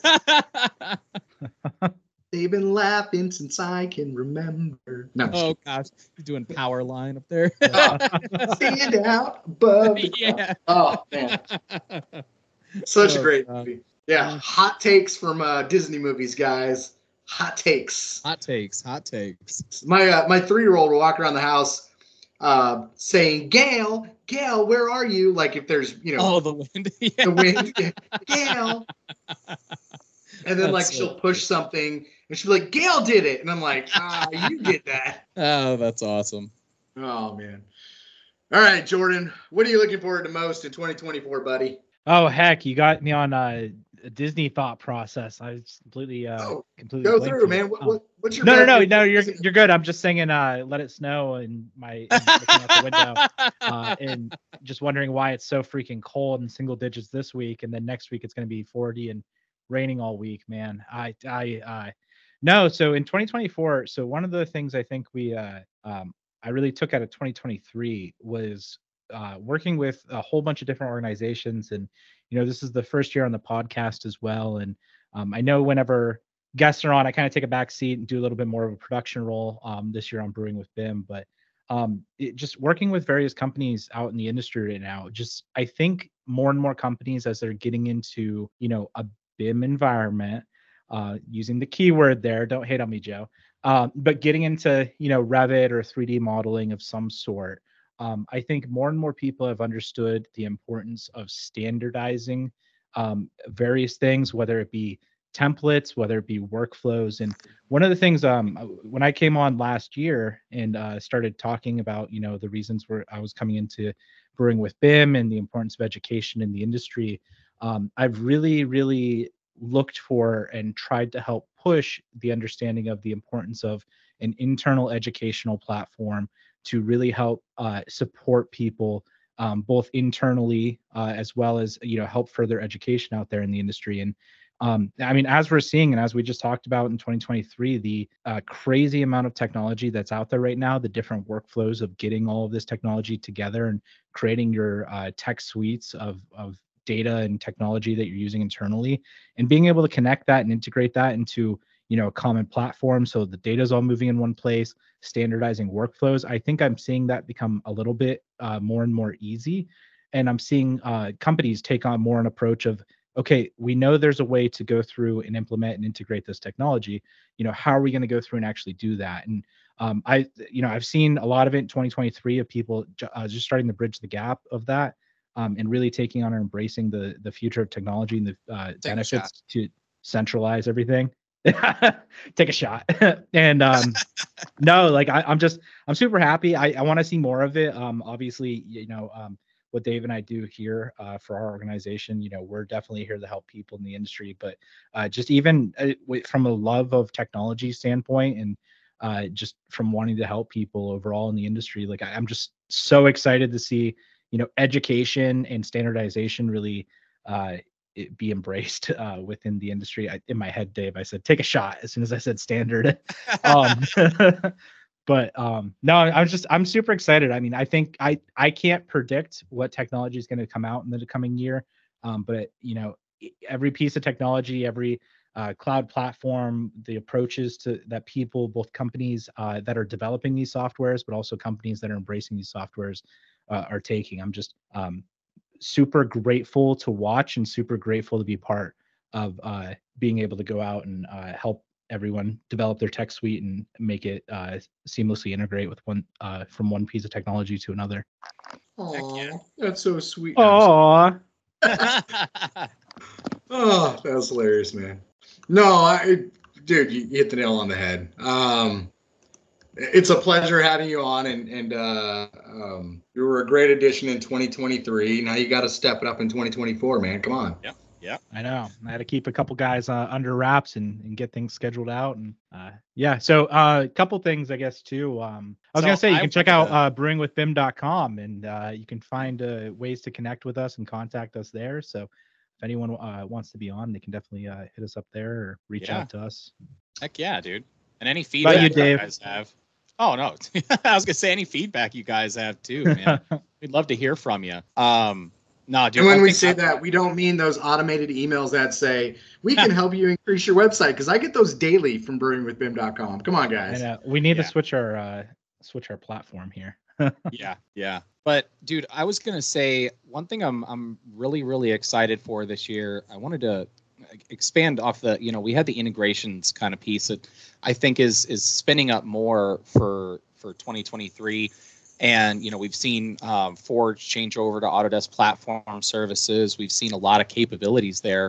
They've been laughing since I can remember. No, I'm just Oh, gosh. You're doing power line up there. kidding. Stand out above. the Yeah. crowd. Oh, man. Such a Oh, great God. movie. Yeah. Hot takes from uh, Disney movies, guys. Hot takes. Hot takes. Hot takes. My uh, my three year old will walk around the house uh, saying, Gail, Gail, where are you? Like if there's, you know, Oh, the wind. Yeah. the wind. Gail. And then That's like so she'll push something and she'll be like, Gail did it. And I'm like, ah, you did that. Oh, that's awesome. Oh, man. All right, Jordan, what are you looking forward to most in twenty twenty-four, buddy? Oh heck, you got me on uh, a Disney thought process. I was completely uh Oh, completely Go blanked through, for man. it. What, Um, what, what's your no, no, best no, movie no. You're Disney- you're good. I'm just singing uh, "Let It Snow" in my in looking out the window, uh, and just wondering why it's so freaking cold and single digits this week, and then next week it's going to be forty and raining all week. Man, I I uh, no. So in twenty twenty-four, so one of the things I think we uh, um, I really took out of twenty twenty-three was uh, working with a whole bunch of different organizations, and you know this is the first year on the podcast as well, and um, I know whenever guests are on, I kind of take a back seat and do a little bit more of a production role um, this year on Brewing with Bim. But um, it, just working with various companies out in the industry right now, just I think more and more companies as they're getting into, you know, a B I M environment, uh, using the keyword there, don't hate on me, Joe, um, but getting into, you know, Revit or three D modeling of some sort. Um, I think more and more people have understood the importance of standardizing um, various things, whether it be templates, whether it be workflows. And one of the things um, when I came on last year and uh, started talking about, you know, the reasons where I was coming into Brewing with B I M and the importance of education in the industry, um, I've really, really looked for and tried to help push the understanding of the importance of an internal educational platform to really help uh, support people um, both internally uh, as well as, you know, help further education out there in the industry. And um, I mean, as we're seeing, and as we just talked about in twenty twenty-three, the uh, crazy amount of technology that's out there right now, the different workflows of getting all of this technology together and creating your uh, tech suites of, of data and technology that you're using internally, and being able to connect that and integrate that into, you know, a common platform so the data is all moving in one place, standardizing workflows. I think I'm seeing that become a little bit uh, more and more easy. And I'm seeing uh, companies take on more an approach of, okay, we know there's a way to go through and implement and integrate this technology. You know, how are we going to go through and actually do that? And um, I, you know, I've seen a lot of it in twenty twenty-three of people ju- uh, just starting to bridge the gap of that um, and really taking on and embracing the the future of technology and the uh, Take a shot. benefits to centralize everything. take a shot. And um, no, like I, I'm just I'm super happy. I, I want to see more of it. Um, obviously, you know, um, what Dave and I do here uh, for our organization, you know, we're definitely here to help people in the industry. But uh, just even uh, with, from a love of technology standpoint, and uh, just from wanting to help people overall in the industry, like I, I'm just so excited to see, you know, education and standardization really uh, it be embraced uh, within the industry. I, in my head, Dave, I said, take a shot as soon as I said standard. um, but um, no, I'm just, I'm super excited. I mean, I think I, I can't predict what technology is going to come out in the coming year. Um, but you know, every piece of technology, every uh, cloud platform, the approaches to that people, both companies uh, that are developing these softwares, but also companies that are embracing these softwares uh, are taking. I'm just, um, super grateful to watch and super grateful to be part of uh, being able to go out and uh, help everyone develop their tech suite and make it uh, seamlessly integrate with one uh, from one piece of technology to another. Oh, yeah. that's so sweet. Oh, Oh, that was hilarious, man. No, I, dude, you, you hit the nail on the head. Um, it's a pleasure having you on, and and uh, um, you were a great addition in twenty twenty-three. Now you got to step it up in twenty twenty-four, man. Come on. Yeah. Yeah. I know. I had to keep a couple guys uh, under wraps and, and get things scheduled out. And uh, yeah, so a uh, couple things, I guess, too. Um, I was So going to say, you I can check wanted out to- uh, brewing with bim dot com, and uh, you can find uh, ways to connect with us and contact us there. So if anyone uh, wants to be on, they can definitely uh, hit us up there or reach Yeah. out to us. Heck yeah, dude. And any About feedback you, you, Dave? guys have. Oh no. I was gonna say any feedback you guys have too, man. We'd love to hear from you. Um no, dude. And when one we thing say I- that, we don't mean those automated emails that say we can help you increase your website, because I get those daily from brewing with bim dot com. Come on, guys. And uh, we need Yeah. to switch our uh, switch our platform here. yeah, yeah. But dude, I was gonna say one thing I'm I'm really, really excited for this year. I wanted to expand off the, you know, we had the integrations kind of piece that I think is is spinning up more for for twenty twenty-three. And, you know, we've seen um, Forge change over to Autodesk Platform Services. We've seen a lot of capabilities there.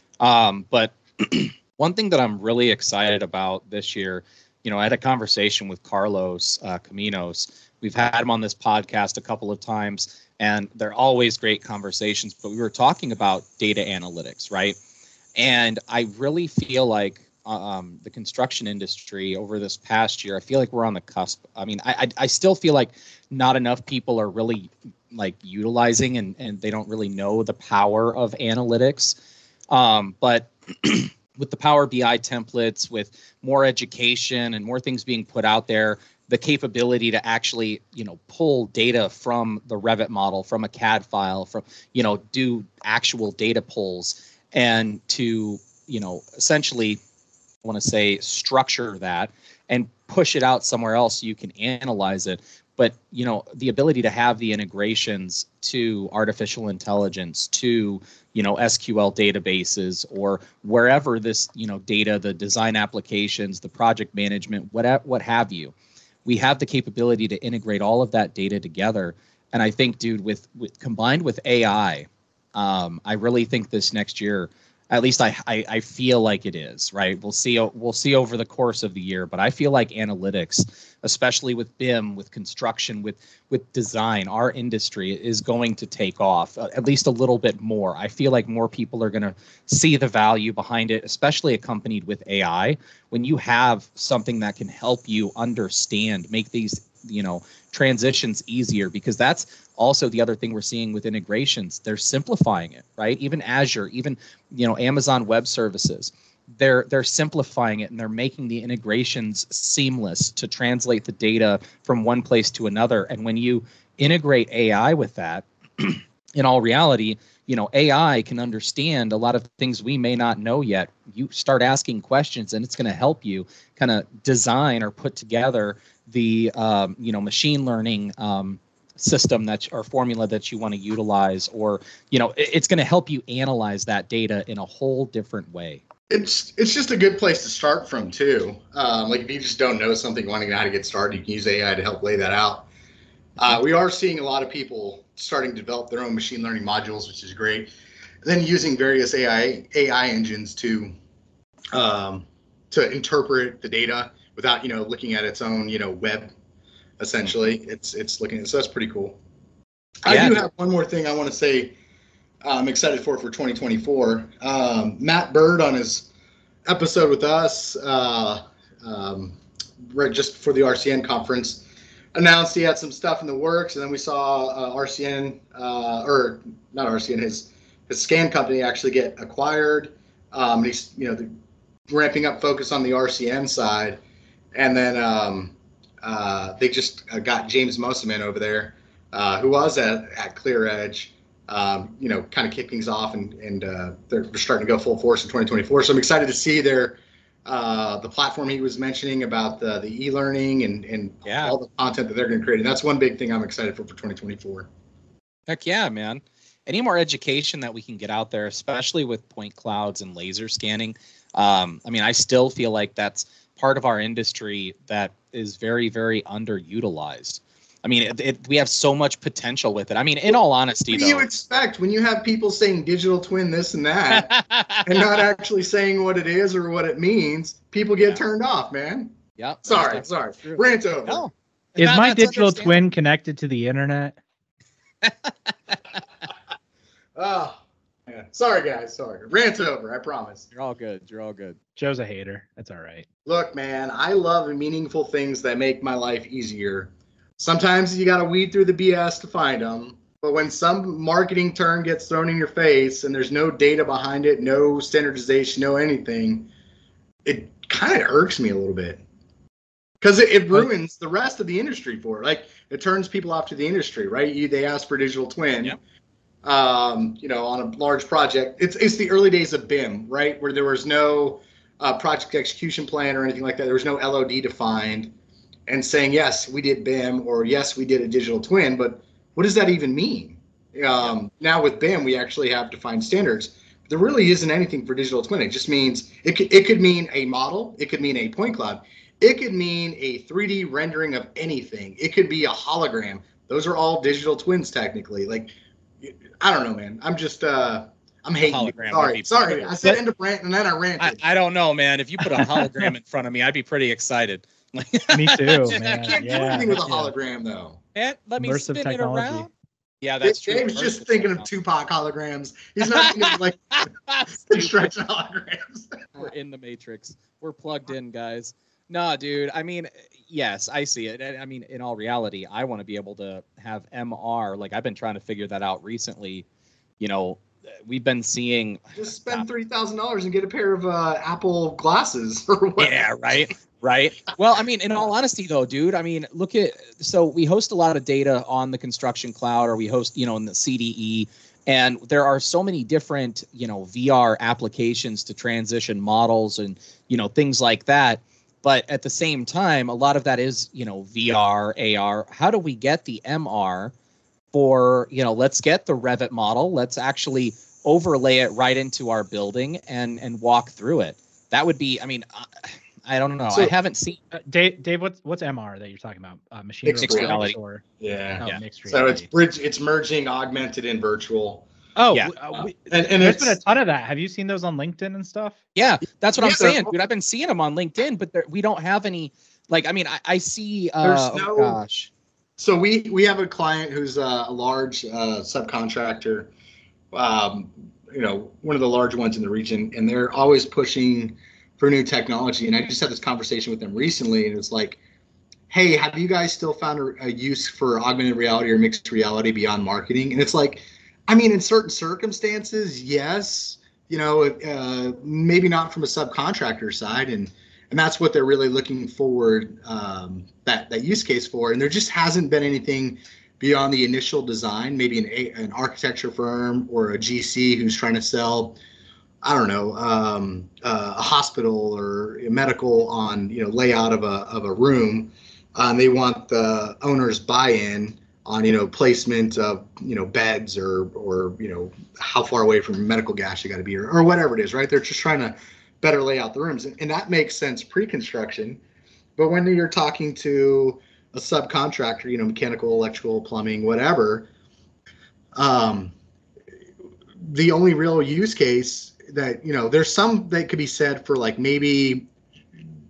Um, but one thing that I'm really excited about this year, you know, I had a conversation with Carlos uh, Caminos. We've had him on this podcast a couple of times, and they're always great conversations. But we were talking about data analytics, right? And I really feel like um, the construction industry over this past year, I feel like we're on the cusp. I mean, I, I I still feel like not enough people are really like utilizing and, and they don't really know the power of analytics. Um, but with the Power B I templates, with more education and more things being put out there, the capability to actually, you know, pull data from the Revit model, from a C A D file, from, you know, do actual data pulls, and to, you know, essentially, I want to say structure that and push it out somewhere else so you can analyze it. But, you know, the ability to have the integrations to artificial intelligence, to, you know, S Q L databases, or wherever this, you know, data, the design applications, the project management, what, what have you, we have the capability to integrate all of that data together. And I think, dude, with, with combined with A I, um, I really think this next year, at least I, I I feel like it is, right? We'll see we'll see over the course of the year, but I feel like analytics, especially with B I M, with construction, with with design, our industry is going to take off uh, at least a little bit more. I feel like more people are going to see the value behind it, especially accompanied with A I. When you have something that can help you understand, make these, you know, transitions easier, because that's also the other thing we're seeing with integrations. They're simplifying it, right? Even Azure, even, you know, Amazon Web Services, they're they're simplifying it, and they're making the integrations seamless to translate the data from one place to another. And when you integrate A I with that, in all reality, you know, A I can understand a lot of things we may not know yet. You start asking questions, and it's going to help you kind of design or put together the, um, you know, machine learning um, system that or formula that you want to utilize, or, you know, it, it's going to help you analyze that data in a whole different way. It's it's just a good place to start from too. Um, like if you just don't know something, wanting to know how to get started, you can use A I to help lay that out. Uh, we are seeing a lot of people starting to develop their own machine learning modules, which is great. And then using various A I A I engines to um, to interpret the data without, you know, looking at its own, you know, web. Essentially, it's it's looking at so that's pretty cool. I Yeah. do have one more thing I want to say. I'm excited for for twenty twenty-four. Um, Matt Bird on his episode with us, uh, um, right just for the R C N conference, announced he had some stuff in the works, and then we saw uh, R C N uh, or not R C N, his his scan company actually get acquired. Um, he's you know the, ramping up focus on the R C N side, and then um, uh, they just uh, got James Mosiman over there, uh, who was at, at Clear Edge. Um, you know, kind of kick things off, and and uh, they're, they're starting to go full force in twenty twenty-four. So I'm excited to see their uh, the platform he was mentioning about the the e-learning and and Yeah. all the content that they're going to create. And that's one big thing I'm excited for for twenty twenty-four. Heck yeah, man. Any more education that we can get out there, especially with point clouds and laser scanning. Um, I mean, I still feel like that's part of our industry that is very, very underutilized. I mean, it, it, we have so much potential with it. I mean, in all honesty, What do though. you expect when you have people saying digital twin this and that and not actually saying what it is or what it means? People get Yeah. turned off, man. Yep. Sorry, that's sorry. true. Rant over. No. Is That- my that's digital understandable. twin connected to the internet? Oh, yeah. Sorry, guys. Sorry. Rant over. I promise. You're all good. You're all good. Joe's a hater. That's all right. Look, man, I love meaningful things that make my life easier. Sometimes you got to weed through the B S to find them. But when some marketing term gets thrown in your face and there's no data behind it, no standardization, no anything, it kind of irks me a little bit. Because it, it ruins the rest of the industry for it. Like, it turns people off to the industry, right? You, they ask for digital twin. Yep. Um, you know, on a large project. It's it's the early days of B I M, right? Where there was no uh, project execution plan or anything like that. There was no L O D defined, and saying yes, we did B I M or yes, we did a digital twin. But what does that even mean? Um, now with B I M, we actually have defined standards. There really isn't anything for digital twin. It just means it could it could mean a model. It could mean a point cloud. It could mean a three D rendering of anything. It could be a hologram. Those are all digital twins technically. Like, I don't know, man. I'm just, uh, I'm hating. Hologram would Sorry, be sorry. better. I said But- end of rant and then I I, ranted. I don't know, man. If you put a hologram in front of me, I'd be pretty excited. Me too, I man. can't do Yeah, anything with a yeah. hologram though. And let me Immersive spin technology. it around. Yeah, that's true. Dave's just Immersive thinking of technology. Tupac holograms. He's not thinking of like construction holograms. We're in the matrix. We're plugged in, guys. No, dude. I mean, yes, I see it. And I mean, in all reality, I want to be able to have M R. Like, I've been trying to figure that out recently. You know, we've been seeing. Just spend three thousand dollars and get a pair of uh, Apple glasses or what? Yeah, right. Right. Well, I mean, in all honesty, though, dude, I mean, look at, so we host a lot of data on the construction cloud, or we host, you know, in the C D E, and there are so many different, you know, V R applications to transition models and, you know, things like that. But at the same time, a lot of that is, you know, V R, A R. How do we get the M R for, you know, let's get the Revit model. Let's actually overlay it right into our building and and walk through it. That would be, I mean, I, I don't know. So- I haven't seen. Uh, Dave, Dave, what's what's M R that you're talking about? Uh, machine Mixed robotics reality. or Yeah. oh, Yeah. mixed So reality? it's bridge. It's merging augmented and virtual. oh, Yeah. we- uh, we- And and there's it's been a ton of that. Have you seen those on LinkedIn and stuff? Yeah, that's what I'm Yeah, they're- saying, dude. I've been seeing them on LinkedIn, but there- we don't have any. Like, I mean, I, I see. Uh, There's oh no- gosh. So we we have a client who's uh, a large uh, subcontractor, um, you know, one of the large ones in the region, and they're always pushing for new technology. And I just had this conversation with them recently, and it's like, hey, have you guys still found a, a use for augmented reality or mixed reality beyond marketing? And it's like, I mean, in certain circumstances, yes, you know, uh, maybe not from a subcontractor side, and and that's what they're really looking forward um, that that use case for. And there just hasn't been anything beyond the initial design, maybe an a, an architecture firm or a G C who's trying to sell, I don't know, um, uh, a hospital or a medical on, you know, layout of a of a room. Um, they want the owner's buy-in on, you know, placement of, you know, beds or or you know, how far away from medical gas you got to be, or, or whatever it is, right? They're just trying to better lay out the rooms, and, and that makes sense pre-construction. But when you're talking to a subcontractor, you know, mechanical, electrical, plumbing, whatever, um, the only real use case that, you know, there's some that could be said for, like, maybe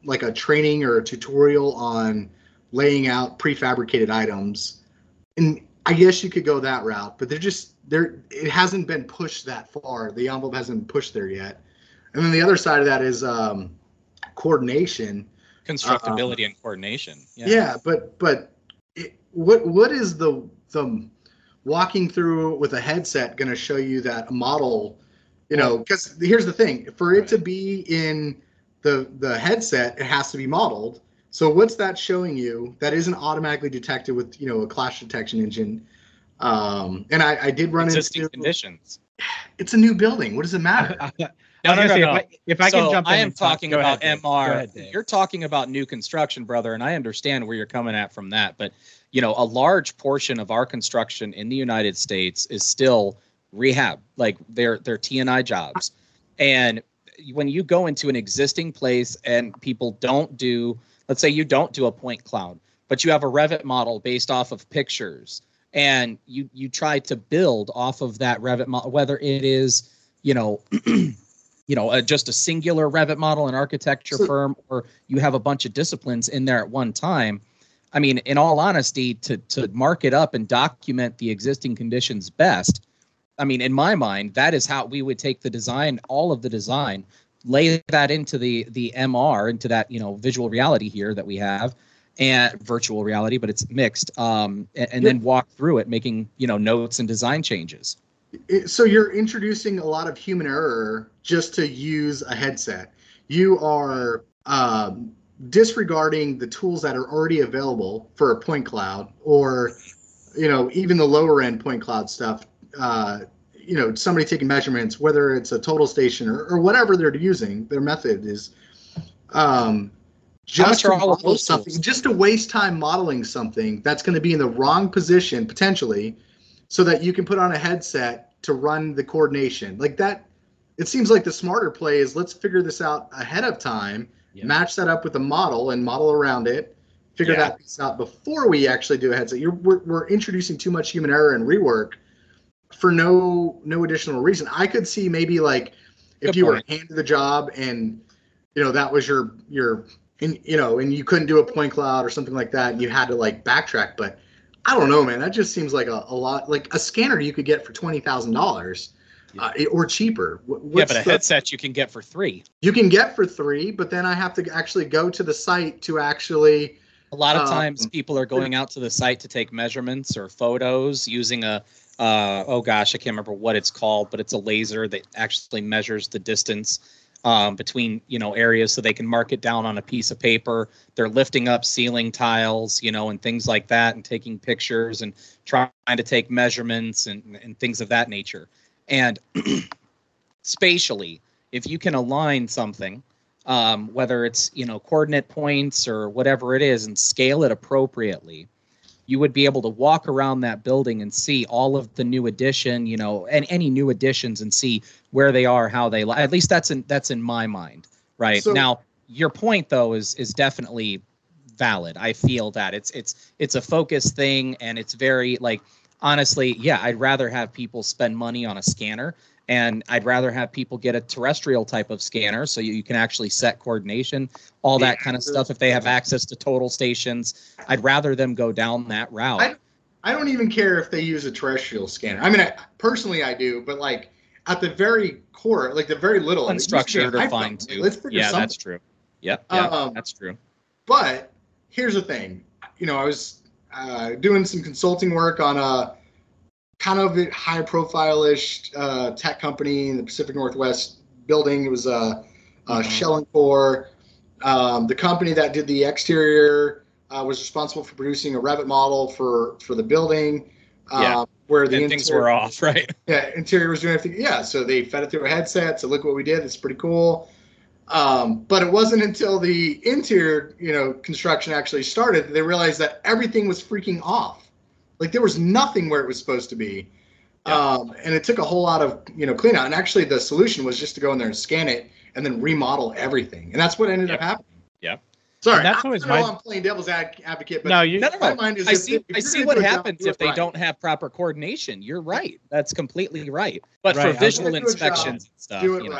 like a training or a tutorial on laying out prefabricated items, and I guess you could go that route, but they're just there. It hasn't been pushed that far. The envelope hasn't been pushed there yet. And then the other side of that is um, coordination, constructability, uh, and coordination. Yeah, yeah but but it, what what is the the walking through with a headset going to show you that a model? You know, because here's the thing: for it to be in the the headset, it has to be modeled. So what's that showing you that isn't automatically detected with, you know, a clash detection engine? Um, and I, I did run existing into conditions. It's a new building. What does it matter? no, no, no, no. If I, if I so can jump in, I am talking talk, about ahead, M R. ahead, You're talking about new construction, brother, and I understand where you're coming at from that. But you know, a large portion of our construction in the United States is still rehab, like they're they're T and I jobs, and when you go into an existing place and people don't do, let's say you don't do a point cloud, but you have a Revit model based off of pictures, and you you try to build off of that Revit model, whether it is, you know, you know, uh, just a singular Revit model, an architecture So- firm, or you have a bunch of disciplines in there at one time. I mean, in all honesty, to to mark it up and document the existing conditions best, I mean, in my mind, that is how we would take the design, all of the design, lay that into the the M R, into that, you know, visual reality here that we have, and virtual reality, but it's mixed, um, and, and then walk through it, making, you know, notes and design changes. It- so you're introducing a lot of human error just to use a headset. You are um, disregarding the tools that are already available for a point cloud, or, you know, even the lower end point cloud stuff. Uh, you know, somebody taking measurements, whether it's a total station or, or whatever they're using, their method is um, just to much are all of model those something, tools? just to waste time modeling something that's going to be in the wrong position potentially, so that you can put on a headset to run the coordination like that. It seems like the smarter play is let's figure this out ahead of time, Yeah. match that up with a model and model around it, figure Yeah. that piece out before we actually do a headset. You're we're, we're introducing too much human error and rework for no no additional reason. I could see maybe like if Good you point. were handed the job and, you know, that was your your and you know and you couldn't do a point cloud or something like that, and you had to like backtrack. But I don't know, man. That just seems like a, a lot. Like a scanner you could get for twenty thousand dollars, uh, or cheaper. Wh- Yeah, what's but a the- headset you can get for three. you can get for three, but then I have to actually go to the site to actually. A lot of Um, times people are going out to the site to take measurements or photos using a, uh, oh gosh, I can't remember what it's called, but it's a laser that actually measures the distance um, between, you know, areas so they can mark it down on a piece of paper. They're lifting up ceiling tiles, you know, and things like that, and taking pictures and trying to take measurements and, and things of that nature. And spatially, if you can align something, um, whether it's, you know, coordinate points or whatever it is, and scale it appropriately, you would be able to walk around that building and see all of the new addition, you know, and any new additions, and see where they are, how they, li- at least that's in, that's in my mind, right? So- Now, your point though is, is definitely valid. I feel that it's, it's, it's a focus thing, and it's very like, honestly, yeah, I'd rather have people spend money on a scanner, and I'd rather have people get a terrestrial type of scanner so you, you can actually set coordination, all that kind of stuff. If they have access to total stations, I'd rather them go down that route. I, I don't even care if they use a terrestrial scanner. I mean, I, personally, I do, but like at the very core, like the very little, it used to be Unstructured an are iPhone. fine Like, too. let's figure Yeah, something. that's true. Yep, yeah, Um, that's true. But here's the thing, you know, I was uh, doing some consulting work on a kind of a high profile-ish uh, tech company in the Pacific Northwest building. It was a, a Mhm. shell and core. Um, the company that did the exterior uh, was responsible for producing a Revit model for, for the building. Yeah. Um, where the And things interior- were off, right? Yeah, interior was doing everything. Yeah, so they fed it through a headset. So look what we did. It's pretty cool. Um, but it wasn't until the interior, you know, construction actually started that they realized that everything was freaking off. Like there was nothing where it was supposed to be. Yeah. Um, and it took a whole lot of, you know, clean out. And actually the solution was just to go in there and scan it and then remodel everything. And that's what ended Yep. up happening. Yep. Sorry, And that's I, always I know my- I'm playing devil's ad- advocate, but No, you- No, no, my no. mind is I if- see. if I you're see gonna what do a job, happens do it if they right. don't have proper coordination. You're right. That's completely right. But Right, I for was visual gonna do a job, inspections and stuff, do it you know, right.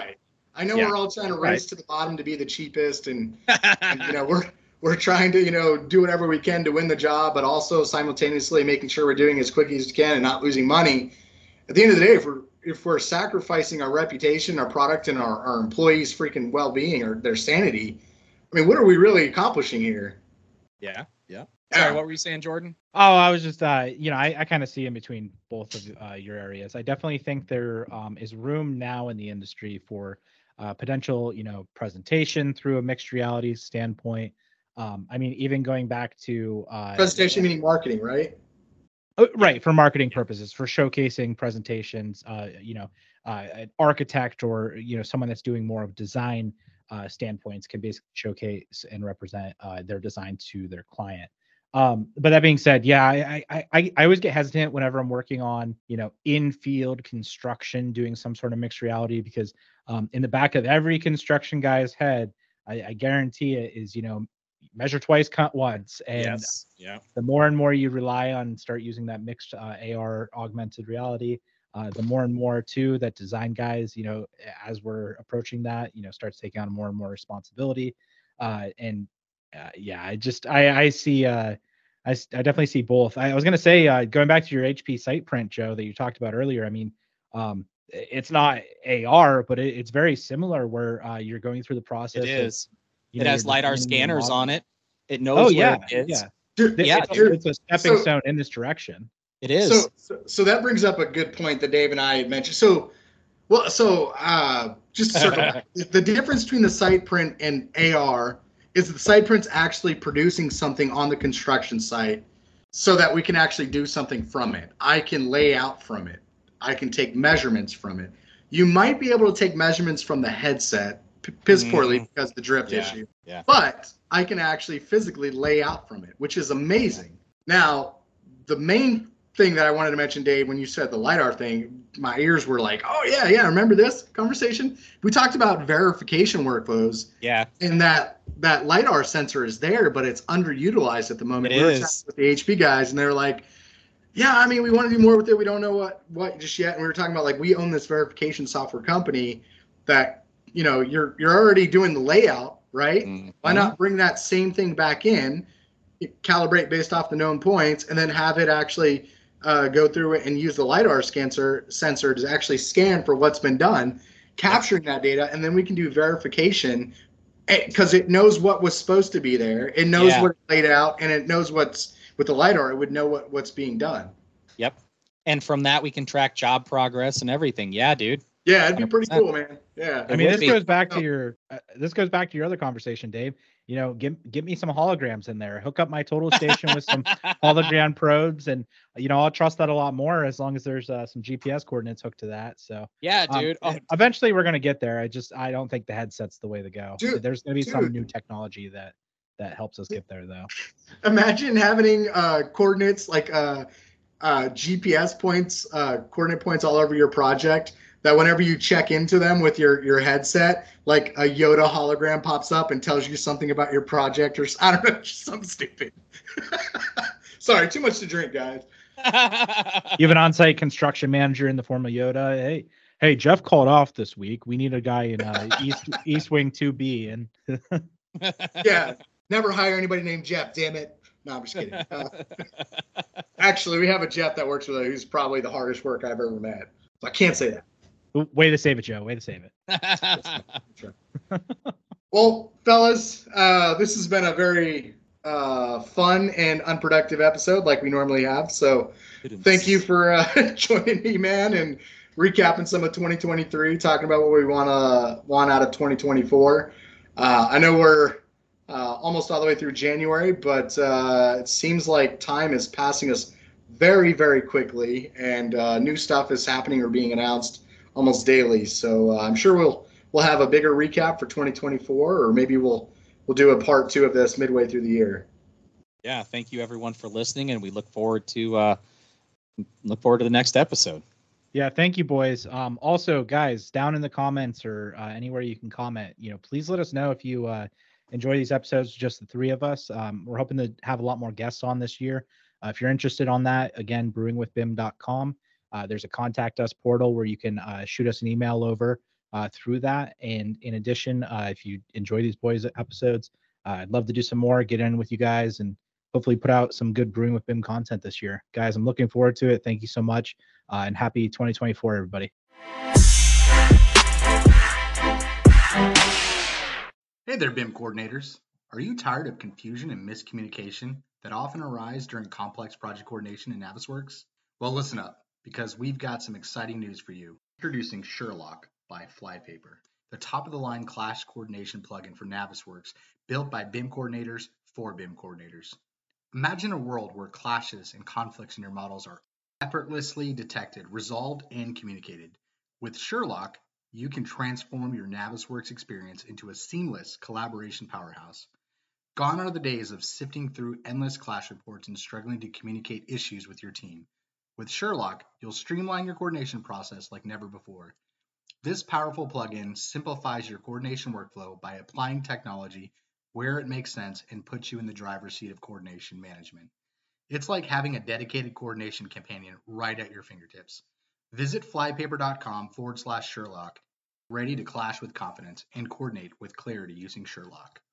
I know Yeah. we're all trying to Right. race to the bottom to be the cheapest, and, and you know we're we're trying to you know do whatever we can to win the job, but also simultaneously making sure we're doing it as quickly as we can and not losing money. At the end of the day, if we're if we're sacrificing our reputation, our product, and our, our employees' freaking well-being or their sanity, I mean, what are we really accomplishing here? Yeah, yeah. Sorry, Yeah. what were you saying, Jordan? Oh, I was just, uh, you know, I, I kind of see in between both of uh, your areas. I definitely think there um, is room now in the industry for uh, potential, you know, presentation through a mixed reality standpoint. Um, I mean, even going back to uh, Presentation meaning marketing, right? Oh, right, for marketing purposes, for showcasing presentations, uh, you know, uh, an architect or you know someone that's doing more of design uh, standpoints can basically showcase and represent uh, their design to their client. Um, but that being said, yeah, I, I I I always get hesitant whenever I'm working on you know in-field construction, doing some sort of mixed reality, because um, in the back of every construction guy's head, I, I guarantee it is you know measure twice, cut once, and Yes. Yeah. the more and more you rely on start using that mixed uh, A R augmented reality, uh, the more and more too that design guys, you know, as we're approaching that, you know, starts taking on more and more responsibility. Uh, and uh, yeah, I just I I see uh, I, s- I definitely see both. I, I was gonna say uh, going back to your H P site print, Joe, that you talked about earlier. I mean, um, i- it's not A R, but it, it's very similar where uh, you're going through the process. It Of, is. you It know, has you're LiDAR designing your scanners model. on it. It Oh knows where yeah, it is. yeah. Dude, Th- Yeah, it's, a, dude. it's a stepping So- stone in this direction. It is. So, so, so that brings up a good point that Dave and I had mentioned. So, well, so uh, just to circle back, the difference between the site print and A R is that the site print's actually producing something on the construction site so that we can actually do something from it. I can lay out from it. I can take measurements from it. You might be able to take measurements from the headset, p- piss poorly Mhm. because of the drift Yeah, issue. yeah. But I can actually physically lay out from it, which is amazing. Now, the main thing that I wanted to mention, Dave, when you said the LiDAR thing, my ears were like, oh, yeah, yeah, remember this conversation? We talked about verification workflows, Yeah. and that that LiDAR sensor is there, but it's underutilized at the moment. It we were is. chatting with the H P guys, and they're like, yeah, I mean, we want to do more with it. We don't know what, what just yet. And we were talking about, like, we own this verification software company that, you know, you're you're already doing the layout, right? Mhm. Why not bring that same thing back in, calibrate based off the known points, and then have it actually uh, go through it and use the LiDAR sensor sensor to actually scan for what's been done, capturing that data, and then we can do verification because it knows what was supposed to be there. It knows Yeah. what it laid out, and it knows what's with the LiDAR. It would know what, what's being done. Yep. And from that, we can track job progress and everything. Yeah, dude. Yeah, it'd be pretty one hundred percent. cool, man. Yeah. I It mean, would this be. goes back to Oh. your uh, this goes back to your other conversation, Dave. You know, give give me some holograms in there. Hook up my total station with some hologram probes, and you know, I'll trust that a lot more as long as there's uh, some G P S coordinates hooked to that. So, Yeah, um, dude. Oh, eventually we're gonna get there. I just I don't think the headset's the way to go. Dude, There's gonna be some dude. new technology that that helps us get there, though. Imagine having uh, coordinates like uh, uh, G P S points, uh, coordinate points all over your project. That whenever you check into them with your your headset, like a Yoda hologram pops up and tells you something about your project, or s- I don't know, just something stupid. Sorry, too much to drink, guys. You have an on-site construction manager in the form of Yoda. Hey, hey, Jeff called off this week. We need a guy in uh, East East Wing two B, and Yeah, never hire anybody named Jeff. Damn it. No, I'm just kidding. Uh, actually, we have a Jeff that works with us who's probably the hardest work I've ever met. So I can't say that. way to save it, Joe. Way to save it. Well, fellas, uh, this has been a very uh, fun and unproductive episode like we normally have. So thank you for uh, joining me, man, and recapping some of twenty twenty-three, talking about what we want to want out of twenty twenty-four. Uh, I know we're uh, almost all the way through January, but uh, it seems like time is passing us very, very quickly, and uh, new stuff is happening or being announced almost daily. So uh, I'm sure we'll we'll have a bigger recap for twenty twenty-four, or maybe we'll we'll do a part two of this midway through the year. Yeah, thank you everyone for listening, and we look forward to uh, look forward to the next episode. Yeah, thank you, boys. Um, also, guys, down in the comments or uh, anywhere you can comment, you know, please let us know if you uh, enjoy these episodes, just the three of us. Um, we're hoping to have a lot more guests on this year. Uh, if you're interested on that, again, brewing with bim dot com. Uh, there's a contact us portal where you can uh, shoot us an email over uh, through that. And in addition, uh, if you enjoy these boys episodes, uh, I'd love to do some more, get in with you guys, and hopefully put out some good Brewing with B I M content this year. Guys, I'm looking forward to it. Thank you so much, uh, and happy twenty twenty-four, everybody. Hey there, B I M coordinators. Are you tired of confusion and miscommunication that often arise during complex project coordination in Navisworks? Well, listen up, because we've got some exciting news for you. Introducing Sherlock by Flypaper, the top-of-the-line clash coordination plugin for Navisworks, built by B I M coordinators for B I M coordinators. Imagine a world where clashes and conflicts in your models are effortlessly detected, resolved, and communicated. With Sherlock, you can transform your Navisworks experience into a seamless collaboration powerhouse. Gone are the days of sifting through endless clash reports and struggling to communicate issues with your team. With Sherlock, you'll streamline your coordination process like never before. This powerful plugin simplifies your coordination workflow by applying technology where it makes sense and puts you in the driver's seat of coordination management. It's like having a dedicated coordination companion right at your fingertips. Visit flypaper.com forward slash Sherlock, ready to clash with confidence and coordinate with clarity using Sherlock.